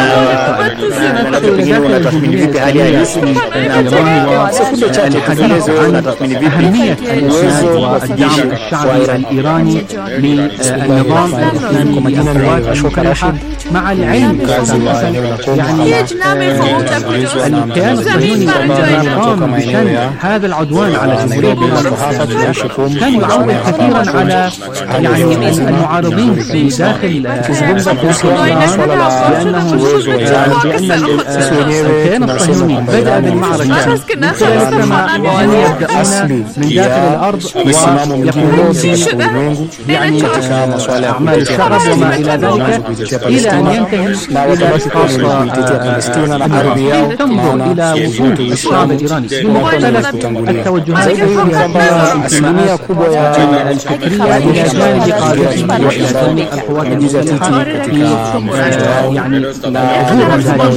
Speaker 10: الحديث عن أهمية الإسناد والدعم الشعبي الإيراني للنظام الإسلامي للقوات المسلحة، مع العلم يعني الكيان الصهيوني عندما قام بشن هذا العدوان على جمهورية إيران كان يعول كثيرا على يعني المعارضين في داخل إيران، لأنه بأن الكيان الصهيوني بدأ بالمعركة من خلال السماء وأن يبدأون من داخل الأرض ويقومون يعني أعمال الشغب وما إلى ذلك، إلى أن ينتهي إلى إسقاط العربية، تنظر إلى وجود الشعب الإيراني بمختلف التوجهات الإسلامية الفكرية إلى جانب قادته وإلى جانب القوات المسلحة في يعني ظهور هذه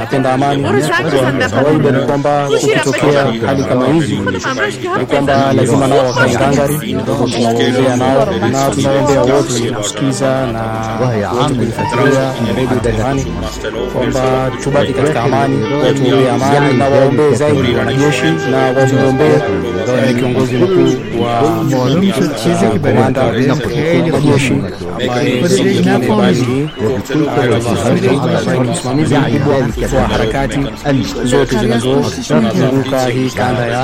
Speaker 12: kwamba kukitokea hali kama hizi ni kwamba lazima nao wakae ngangari, tunaongea nao na tunaombea wote
Speaker 3: kutusikiza na wote kulifuatilia redio Teherani, kwamba tubaki katika amani, tuombee amani na waombee zaidi wanajeshi na waombee kiongozi mkuu wa komanda wa jeshi ambaye msimamizi mkubwa wa harakati zote zinazozunguka hii kanda ya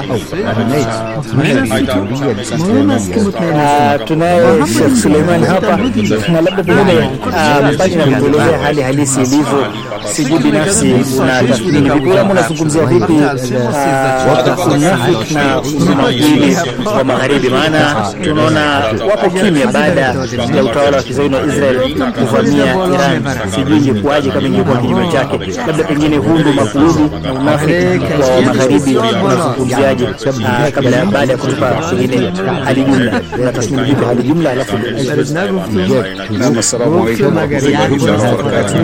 Speaker 3: tunaye Sheikh Suleiman hapa, na labda pengine mpate na kuelezea hali halisi ilivyo. Sijui binafsi una tathmini vipi, kama unazungumzia vipi unafiki na umagharibi wa magharibi, maana tunaona wapo kimya baada ya utawala wa kizayuni wa Israel kuvamia Iran. Sijui ingekuwaje kama ingekuwa kinyume chake, labda pengine hundu makurudi na unafiki wa magharibi unazungumziaje kabla ya baada ya kutupa pengine hali jumla, na tathmini vipi hali jumla, alafu
Speaker 13: na assalamu alaykum wa rahmatullahi wa barakatuh.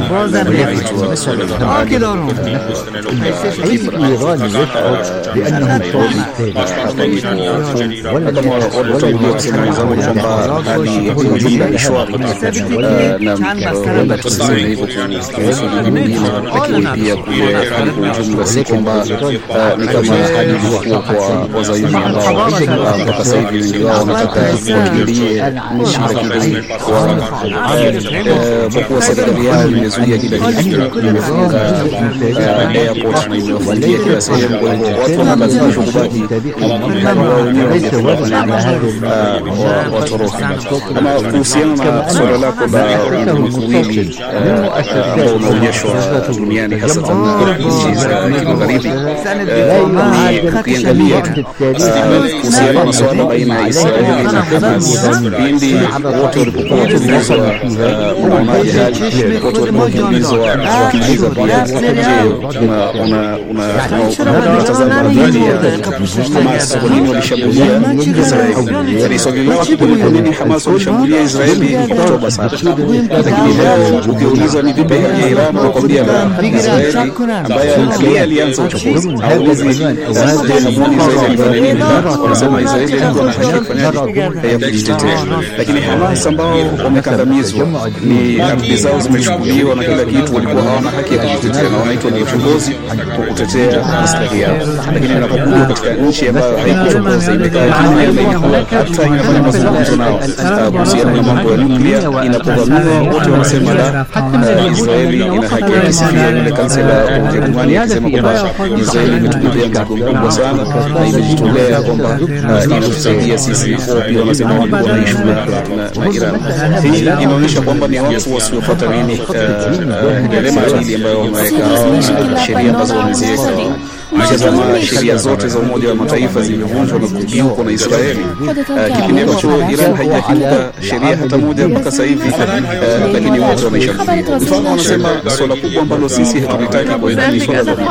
Speaker 9: الإيراني يشعر بأنه الطريق
Speaker 13: airport na imewafungia kila sehemu, kwa hivyo watu wanalazimishwa kubaki watoroke. Ama kuhusiana na swala lako la ulimwili ambao unaonyeshwa duniani hasa nchi za kimagharibi, ukiangalia kuhusiana na swala baina ya Israeli na Hamas, pindi wote walipokuwa wakiulizwa unaonaje hali, wote walipokuwa wakiulizwa wakiuliza pia una unatazama dhidi ya Hamas, kwa nini walishambulia Israeli? Yani swali lao kwa nini Hamas walishambulia Israeli Oktoba saba, lakini leo ukiuliza ni vipi ya Iran wanakuambia la Israeli ambaye alianza uchokozi au hizi Israeli wanasema Israeli ilikuwa na haki kufanya ya kujitetea, lakini Hamas ambao wamekandamizwa, ni ardhi zao zimechukuliwa na kila kitu, walikuwa hawana haki ya kujitetea na wanaitwa ni viongozi kwa kutetea maslahi yao. Lakini inapokuja katika nchi ambayo haikuchokoza, imekaa kimya, hata inafanya mazungumzo nao kuhusiana na mambo ya nyuklia, inapovamiwa wote wanasema la, Israeli ina haki ya kisifia. Yule kansela wa Ujerumani akisema kwamba Israeli imetubebea mzigo mkubwa sana na imejitolea kwamba inatusaidia sisi. Pia wanasema watu wanaishi na Iran. Hii inaonyesha kwamba ni watu wasiofuata nini yale maadili ambayo wameweka, sheria ambazo wameziweka. Mtazama sheria zote za Umoja wa Mataifa zimevunjwa na kukiukwa na Israeli. Kipindi ambacho Iran haijakiuka sheria hata moja mpaka sasa hivi, lakini wote wanaishambulia. Mfano wanasema swala kubwa ambalo sisi hatulitaki kwa ni swala la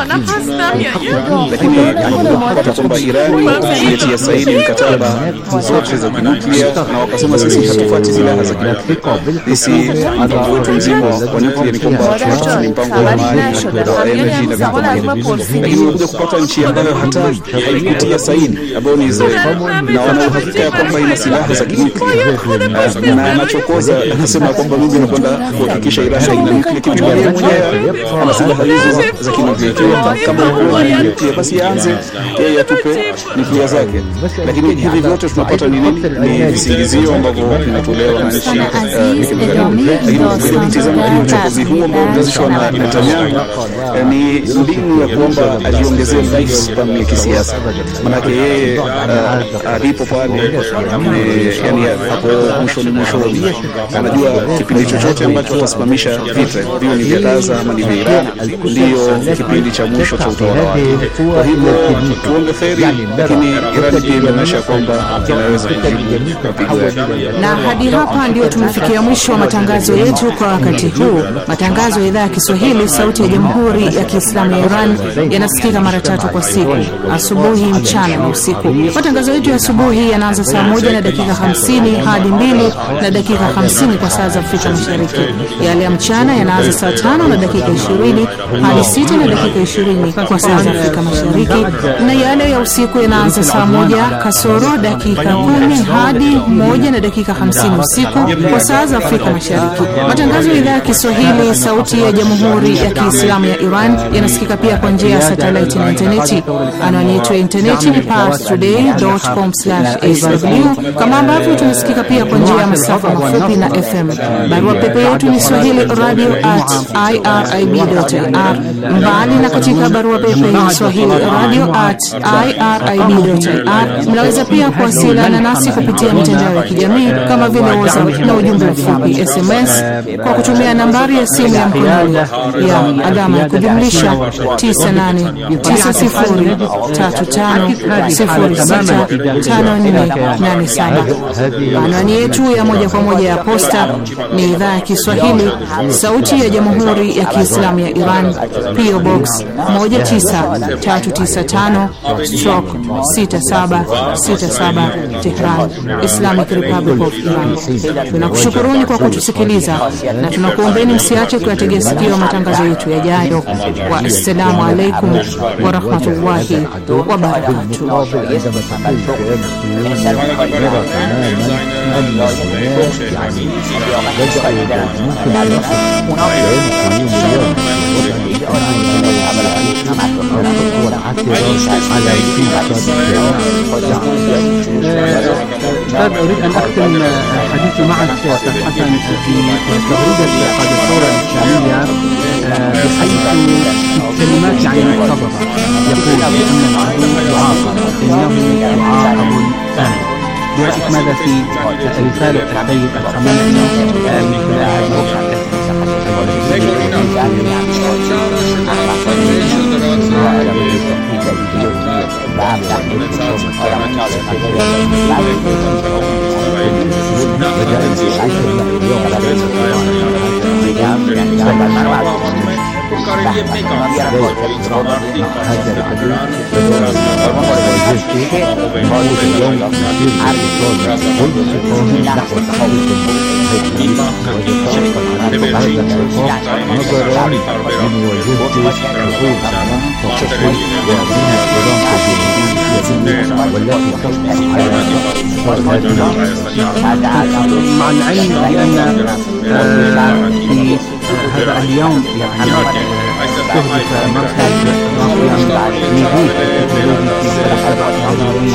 Speaker 13: lakini tunapata kwamba Iran ilitia saini mkataba zote za kinuklia na wakasema sisi hatufuati silaha za kinuklia. Sisi mpango wetu mzima wa nuklia ni kwamba ni mpango wa amani na energy na vitu vingine. Lakini kupata nchi ambayo hata haikutia saini ambayo ni Israeli na wana uhakika kwamba ina silaha za kinuklia, na anachokoza anasema kwamba mimi nakwenda kuhakikisha Iran haina nuklia, kitu kile mwenyewe ana silaha hizo za kinuklia. Kama kuna nuklia basi aanze yeye atupe nuklia zake. Lakini hivi vyote tunapata ni nini? Ni visingizio ambavyo vinatolewa na nchi lakini ukitizama uchokozi huu ambao umeanzishwa na Netanyahu ni mbinu ya kwamba ajiongezee lifespan ya kisiasa. Maana yeye alipo pale, yani hapo mwisho ni mwisho, anajua kipindi chochote ambacho atasimamisha vita, hiyo ni vya Gaza ama ni vya Iran, ndio kipindi cha mwisho cha utawala wake. Kwa hivyo tuombe kheri, lakini Iran pia inaonyesha kwamba inaweza kujibu.
Speaker 11: Na hadi hapa ndio tumefikia mwisho wa matangazo yetu kwa wakati huu. Matangazo ya idhaa ya Kiswahili Sauti ya Jamhuri ya Kiislamu ya Iran yanasikika
Speaker 14: mara tatu kwa siku, asubuhi, mchana na usiku. Matangazo yetu ya asubuhi yanaanza saa moja na dakika hamsini hadi mbili na dakika hamsini kwa saa za Afrika Mashariki. Yale ya mchana yanaanza saa tano na dakika ishirini hadi sita na dakika ishirini kwa saa za Afrika Mashariki, na yale ya usiku yanaanza saa moja kasoro dakika kumi hadi moja na dakika hamsini usiku kwa saa za Afrika Mashariki. Matangazo ya idhaa ya Kiswahili Sauti ya Jamhuri ya Kiislamu ya Iran yanasikika pia kwa njia ya satellite na interneti. Anwani yetu ya interneti ni parstoday dot com slash s w, kama ambavyo tunasikika pia kwa njia ya masafa mafupi na F M. Barua pepe yetu ni swahili radio at irib dot i r. Mbali na katika barua pepe ya swahili radio at irib dot i r, mnaweza pia kuwasiliana nasi kupitia mitandao ya kijamii kama vile WhatsApp na ujumbe mfupi S M S kwa kutumia nambari ya simu ya mkononi ya alama ya kujumlisha tisa nane tisa sifuri tatu tano sifuri sita tano nne nane saba. Anwani yetu ya moja kwa moja ya posta ni idhaa ya Kiswahili Sauti ya Jamhuri ya Kiislamu ya Iran, P O Box moja tisa tatu tisa tano stroke sita saba sita saba, Tehran, Islamic Republic of Iran. Tunakushukuruni kwa kutusikiliza na tunakuombeni msiache kuyategea sikio matangazo yetu yajayo. Wa assalamu alaikum wa rahmatullahi wa barakatuh.
Speaker 3: أستاذ، أريد أن أختم حديثي معك أستاذ حسن في تغريدة قادة الثورة الإسلامية، بحيث الكلمات يعني مرتبطة، يقول بأن العدو يعاقب، إنه يعاقب الآن. برأيك ماذا في رسالة السيد الخامنئي من خلال هذه الوقعة؟ مع العلم بأن في هذا اليوم يعني تهدف مركز نيفيك التكنولوجي في السبع العربية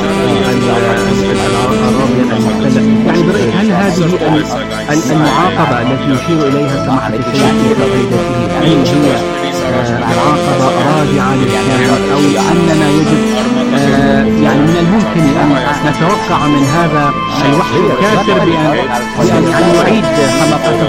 Speaker 3: يعني برأيك هل هذه المعاقبة التي يشير إليها سماحة السيد في تغريدته هل هي معاقبة راجعة للكامل أو أننا يجب يعني من الممكن أن نتوقع من هذا الوحي الكافر بأن بأن يعني يعيد حلقاته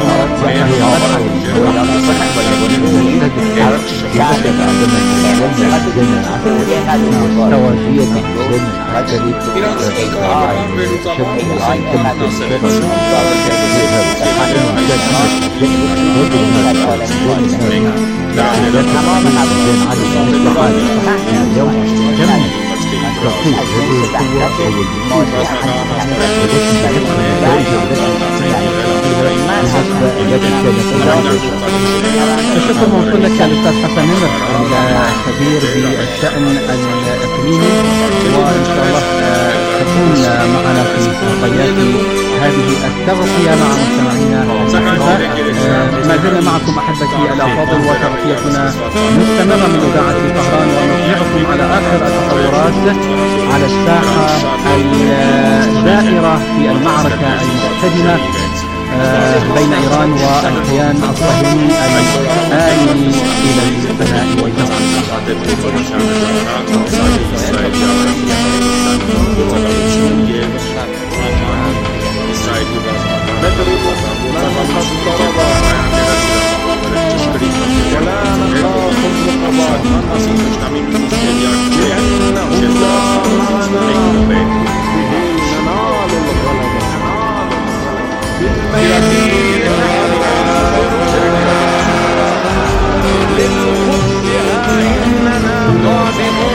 Speaker 3: الشكر موصول لك الأستاذ حسن نمر الخبير بالشأن الإقليمي، وإن شاء الله تكون معنا في حلقات هذه التغطية مع مستمعينا. ما زلنا معكم أحبتي الأفاضل وتغطيتنا مستمرة من إذاعة طهران، ونطلعكم على آخر التطورات على الساحة الدائرة في المعركة المحتدمة بين إيران والكيان الصهيوني الآلي إلى الفناء والزوال.
Speaker 15: للخطئ إننا قادمون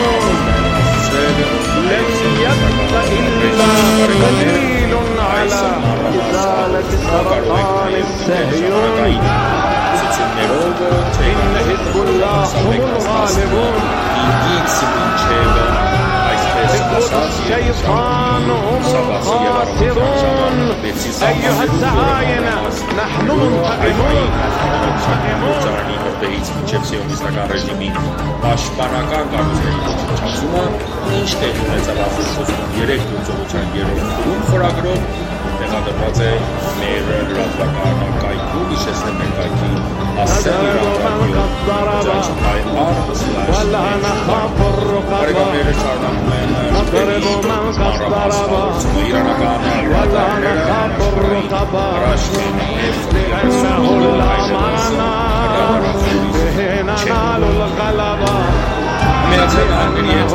Speaker 15: الشيطان هم الخاسرون أيها السعاينة نحن منتقمون
Speaker 16: Պաշտպանական կառույցների ոչնչացումը, ինչ տեղ ունեցավ Ախորժության երեք գործողության երրորդ փուլում խորագրով, տեղադրված է մեր լրատվական կայքում, հիշեցնեմ մեր կայքի հասցեն լրատվակյոն բարեկամները շարունակում են շտերի մանրամասնությունը իրանական լրատվականները առաջին և Միացյալ Նահանգների հետ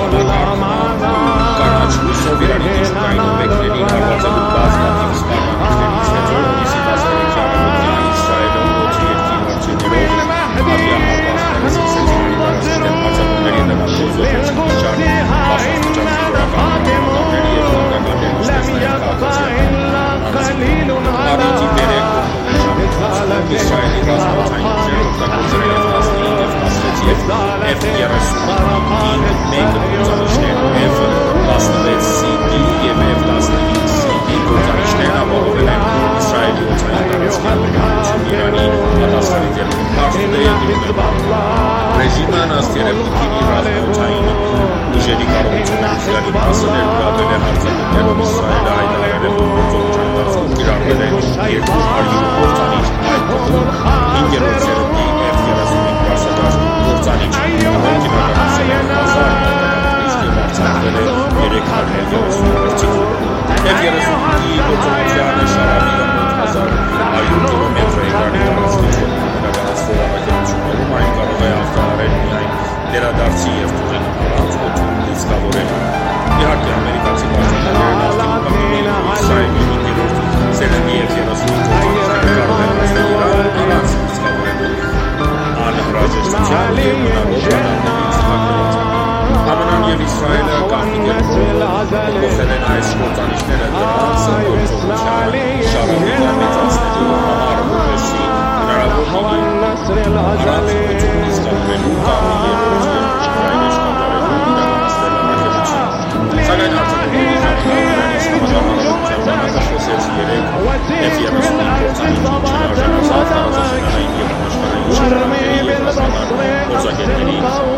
Speaker 16: կանաչ լույսով Իրանի դաշտային օբյեկտների հարվածելու բազմաթիվ սպառնալիքներից հետո հունիսի տասներեքյանը Իսրայելը օդի երկիր հարցերով ավիահարվածները սկսեց Իրանի տարածքներ հարձակումների հետևանքով զոհվեցին վճար բազմաստիճան զինվորական հրամանատարների և հնագագարների ուժտեսների քաղաքացիներ։ Մարիթի բերեք Իսրայելի ռազմավարության ուժերը օգտագործել են F տասնհինգ, F տասնվեց և F երեսունինը մեկ գործանիշներ, F տասնվեց C D և F տասնհինգ C D գործանիշներն ապահովել են Իսրայելի օդային տարածքին ուղղություն Իրանի պատասխանի դեպքում քարտուղարը դիմում ռեժիմն ըստ երևույթին իր ռազմաօդային ուժերի կարողություններից Իրանի մասը ներգրավել է հարձակումներում Իսրայելը հայտարարել է որ գործողության ընթացքում կիրառվել է երկու հարյուր գործանիշ, այդ թվում հինգերորդ սերնդի F երեսունինը պարսադար գործանիչ, որոնք իրականացել են հազար նավթականներից և արձակվել է երեք հարյուր երեսուն գործիք։ F երեսունինի գործողությանը շարավի յոթ հազար հարյուր կիլոմետր է Իրանի տարածքից իրականացվող առաքելություններում այն կարող է արտահայտել միայն դերադարձի և թուղենի առանց օդում լիցքավորելու։ Իհարկե ամերիկացի պաշտոնյաները նախկինում պնդում էին, որ Իսրայելի հինգերորդ սերնդի F երեսունինը գործողությանը կարող է հասնել Իրան առանց լիցքավորելու անհրաժեշտության և հնարավոր բանալիների Ամենան և Իսրայելը կամի դեպքում փոխել են այս գործանիշները դրանց գործողության շարունակումը մեծացնելու համար որպեսզի հնարավոր լինի առանց գործողություն լիցքավորելու կամ երրորդ երկրային աշխատարելու իրականացնել առաքելություն։ Սակայն արձակումների նախարարը ժամանակության ժամանակը խոսեց երեք F երեսունինը գործանիչ չարժանացած տարածաշրջանային և համաշխարհային շրջանների և ռազմական գործակետների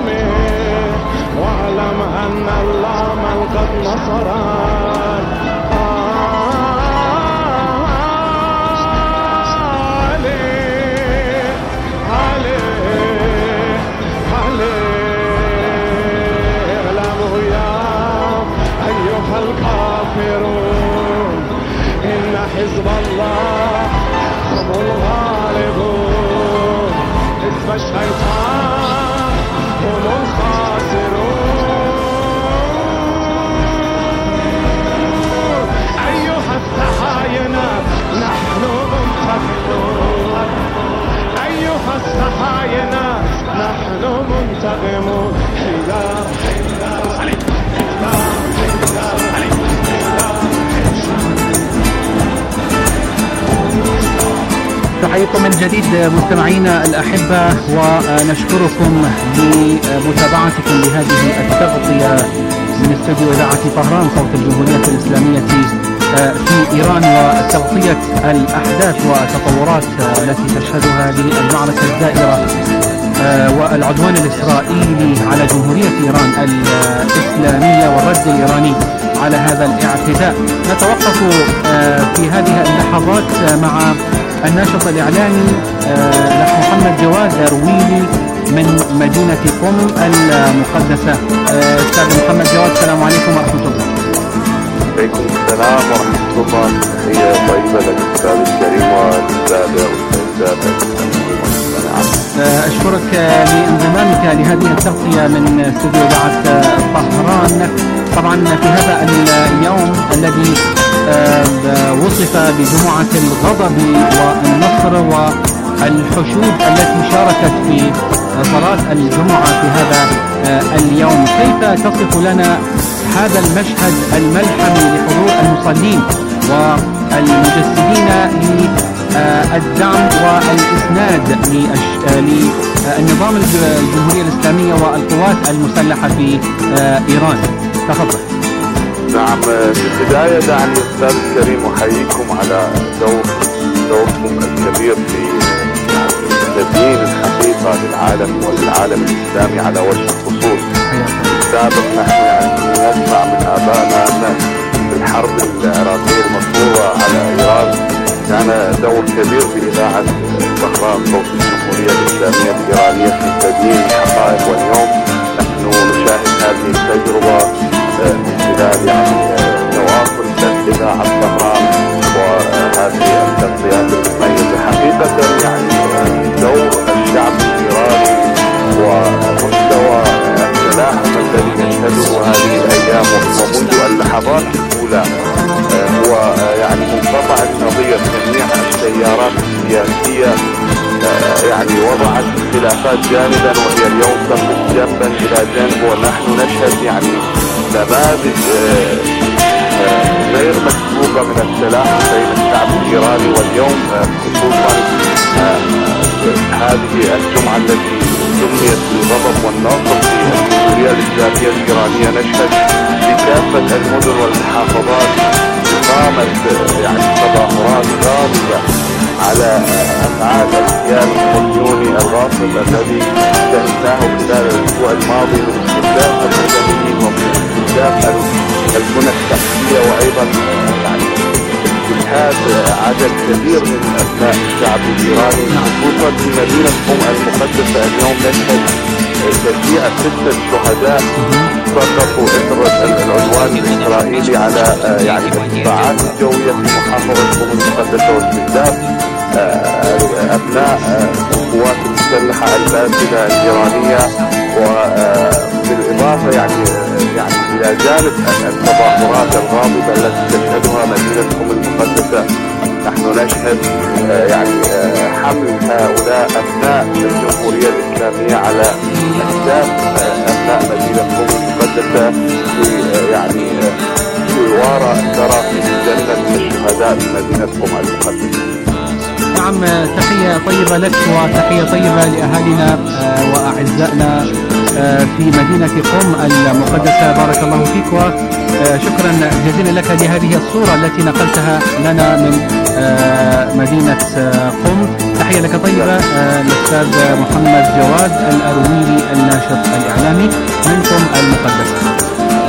Speaker 15: واعلم أن الله من قد نصرك عليه عليه عليه اعلموا يا أيها الكافرون إن حزب الله هم الغالبون حزب الشيطان هم الخاسرون أيها السحاينة نحن منتقمون أيها السحاينة نحن منتقمون حيدر حيدر عليك حيدر عليك
Speaker 3: تحييكم من جديد مستمعينا الأحبة ونشكركم لمتابعتكم لهذه التغطية من استوديو إذاعة طهران صوت الجمهورية الإسلامية في إيران وتغطية الأحداث والتطورات التي تشهدها هذه المعركة الدائرة والعدوان الإسرائيلي على جمهورية إيران الإسلامية والرد الإيراني على هذا الاعتداء. نتوقف في هذه اللحظات مع الناشط الإعلامي محمد جواد رويلي من مدينة قم المقدسة. أستاذ محمد جواد السلام عليكم ورحمة الله.
Speaker 2: عليكم السلام ورحمة الله. تحية طيبة للأستاذ الكريم والسادة والسيدات.
Speaker 3: أشكرك لانضمامك لهذه التغطية من استوديو إذاعة طهران. طبعا في هذا اليوم الذي وصف بجمعة الغضب والنصر والحشود التي شاركت في صلاة الجمعة في هذا اليوم، كيف تصف لنا هذا المشهد الملحمي لحضور المصلين والمجسدين للدعم والإسناد للنظام الجمهورية الإسلامية والقوات المسلحة في إيران؟ تفضل.
Speaker 2: نعم، في البداية دعني أستاذ الكريم أحييكم على دور دوركم الكبير في تبيين الحقيقة للعالم وللعالم الإسلامي على وجه الخصوص. سابق نحن يعني نسمع من آبائنا أن الحرب العراقية المفروضة على إيران كان دور كبير في إذاعة بهرام صوت الجمهورية الإسلامية الإيرانية في تبيين الحقائق، واليوم نحن نشاهد هذه التجربة من خلال يعني تواصل إذاعة بهرام وهذه التغطيات المميزة. حقيقة يعني دور الشعب الإيراني ومستوى التلاحم الذي نشهده هذه الأيام ومنذ اللحظات الأولى هو يعني منقطع النظير. جميع التيارات السياسية يعني وضعت الخلافات جانبا وهي اليوم تقف جنبا إلى جنب، ونحن نشهد يعني نماذج غير مسبوقة من التلاحم بين الشعب الإيراني. واليوم خصوصا هذه الجمعة التي سميت بالغضب والنصر في الجمهورية الإسلامية الإيرانية نشهد في كافة المدن والمحافظات إقامة يعني تظاهرات غاضبة على أفعال الكيان الصهيوني الغاصب الذي شهدناه خلال الأسبوع الماضي من استهداف المدنيين ومن استهداف البنى التحتية، وأيضا يعني استشهاد عدد كبير من أبناء الشعب الإيراني خصوصا في مدينة قم المقدسة. اليوم نشهد تشييع ستة شهداء سقطوا إثر العدوان الإسرائيلي على يعني القطاعات الجوية في محافظة قم المقدسة واستهداف أبناء القوات المسلحة الباسلة الإيرانية، وبالإضافة يعني يعني إلى جانب التظاهرات الغاضبة التي تشهدها مدينة قم المقدسة نحن نشهد يعني حمل هؤلاء أبناء الجمهورية الإسلامية على أكتاف أبناء مدينة قم المقدسة في يعني جوار ترى في جنة الشهداء في مدينة قم المقدسة.
Speaker 3: نعم، تحية طيبة لك وتحية طيبة لأهالينا وأعزائنا في مدينة قم المقدسة. بارك الله فيك وشكرا جزيلا لك لهذه الصورة التي نقلتها لنا من مدينة قم. تحية لك طيبة الأستاذ محمد جواد الأرويلي الناشط الإعلامي من قم المقدسة.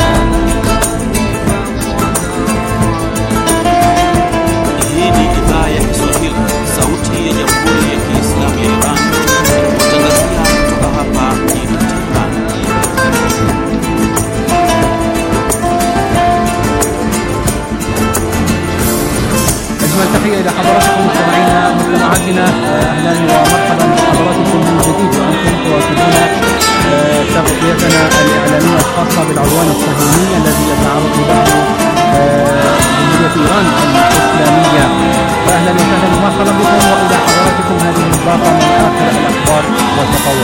Speaker 3: تحية إلى حضراتكم مستمعينا مستمعاتنا، أهلا ومرحبا بحضراتكم من جديد وأنتم تواصلون تغطيتنا الإعلامية الخاصة بالعدوان الصهيوني الذي يتعرض له جمهورية إيران الإسلامية. فأهلا وسهلا ومرحبا بكم وإلى حضراتكم هذه الباقة من آخر الأخبار والتطور.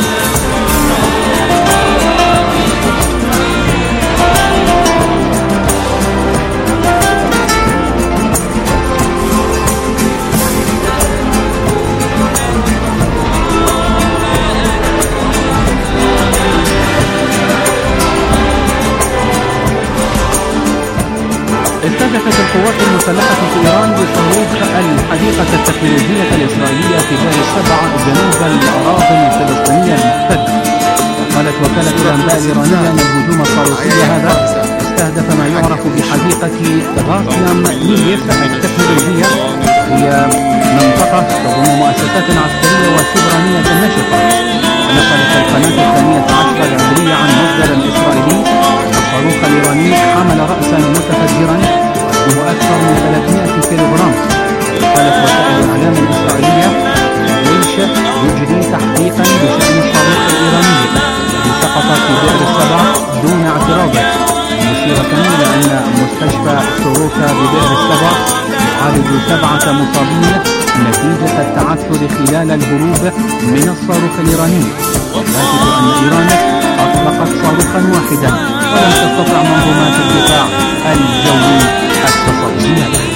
Speaker 3: استهدفت القوات المسلحة في إيران بصاروخ الحديقة التكنولوجية الإسرائيلية في دير السبع جنوب الأراضي الفلسطينية المحتلة. قالت وكالة الأنباء الإيرانية أن الهجوم الصاروخي هذا استهدف ما يعرف بحديقة غافيام نيف التكنولوجية، هي منطقة تضم مؤسسات عسكرية وسبرانية نشطة. نقلت القناة الثانية عشرة العبرية عن مصدر إسرائيلي الصاروخ الإيراني حمل رأسا متفجرا وهو أكثر من ثلاثمائة كيلوغرام. قالت وسائل الإعلام الإسرائيلية الجيش يجري تحقيقا بشأن الصاروخ الإيراني الذي سقط في بئر السبع دون اعتراضات، مشيرة إلى أن مستشفى سوروكا ببئر السبع يعالج سبعة مصابين نتيجة التعثر خلال الهروب من الصاروخ الإيراني. يثبت أن إيران أطلقت صاروخا واحدا ولم تستطع منظومات الدفاع الجوي التصدي له.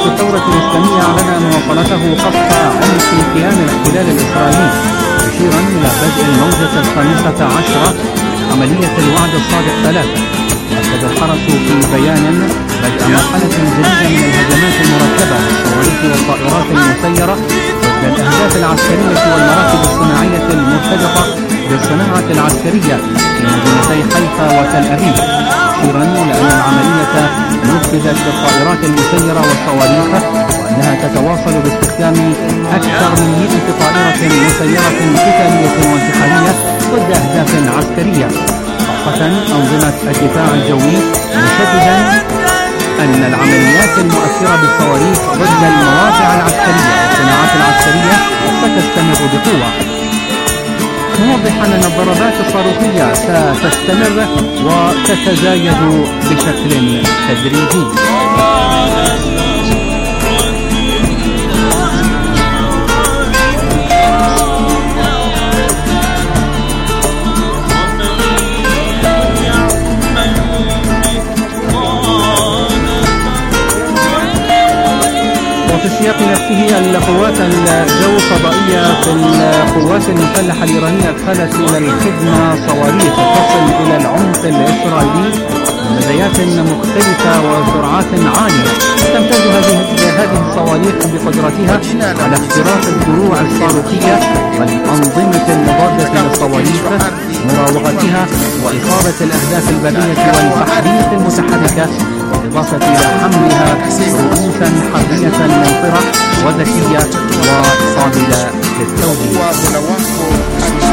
Speaker 3: الثورة الإسلامية أعلن مواصلته قصف عمق كيان الاحتلال الإسرائيلي، مشيرا إلى بدء الموجة الخامسة عشرة عملية الوعد الصادق ثلاثة. أكد الحرس في بيان بدء مرحلة جديدة من الهجمات المركبة للصواريخ والطائرات المسيرة ضد الأهداف العسكرية والمراكب الصناعية المرتبطة بالصناعة العسكرية في مدينتي حيفا وتل أبيب، مشيرا إلى أن العملية نفذت بالطائرات المسيرة والصواريخ، وأنها تتواصل باستخدام أكثر من مئة طائرة مسيرة قتالية وانتحارية ضد أهداف عسكرية، خاصة أنظمة الدفاع الجوي، مشددا أن العمليات المؤثرة بالصواريخ ضد المواقع العسكرية والصناعات العسكرية ستستمر بقوة، موضحا أن الضربات الصاروخية ستستمر وتتزايد بشكل تدريجي. وفي السياق نفسه القوات الجو الفضائية في القوات المسلحة الإيرانية أدخلت إلى الخدمة صواريخ تصل إلى العمق الإسرائيلي بمديات مختلفة وسرعات عالية. تمتاز هذه هذه الصواريخ بقدرتها على اختراق الدروع الصاروخية والأنظمة المضادة للصواريخ، مراوغتها وإصابة الأهداف البرية والبحرية المتحركة، بالإضافة إلى حملها رؤوسا حربية منطرة وذكية وقابلة للتوجيه.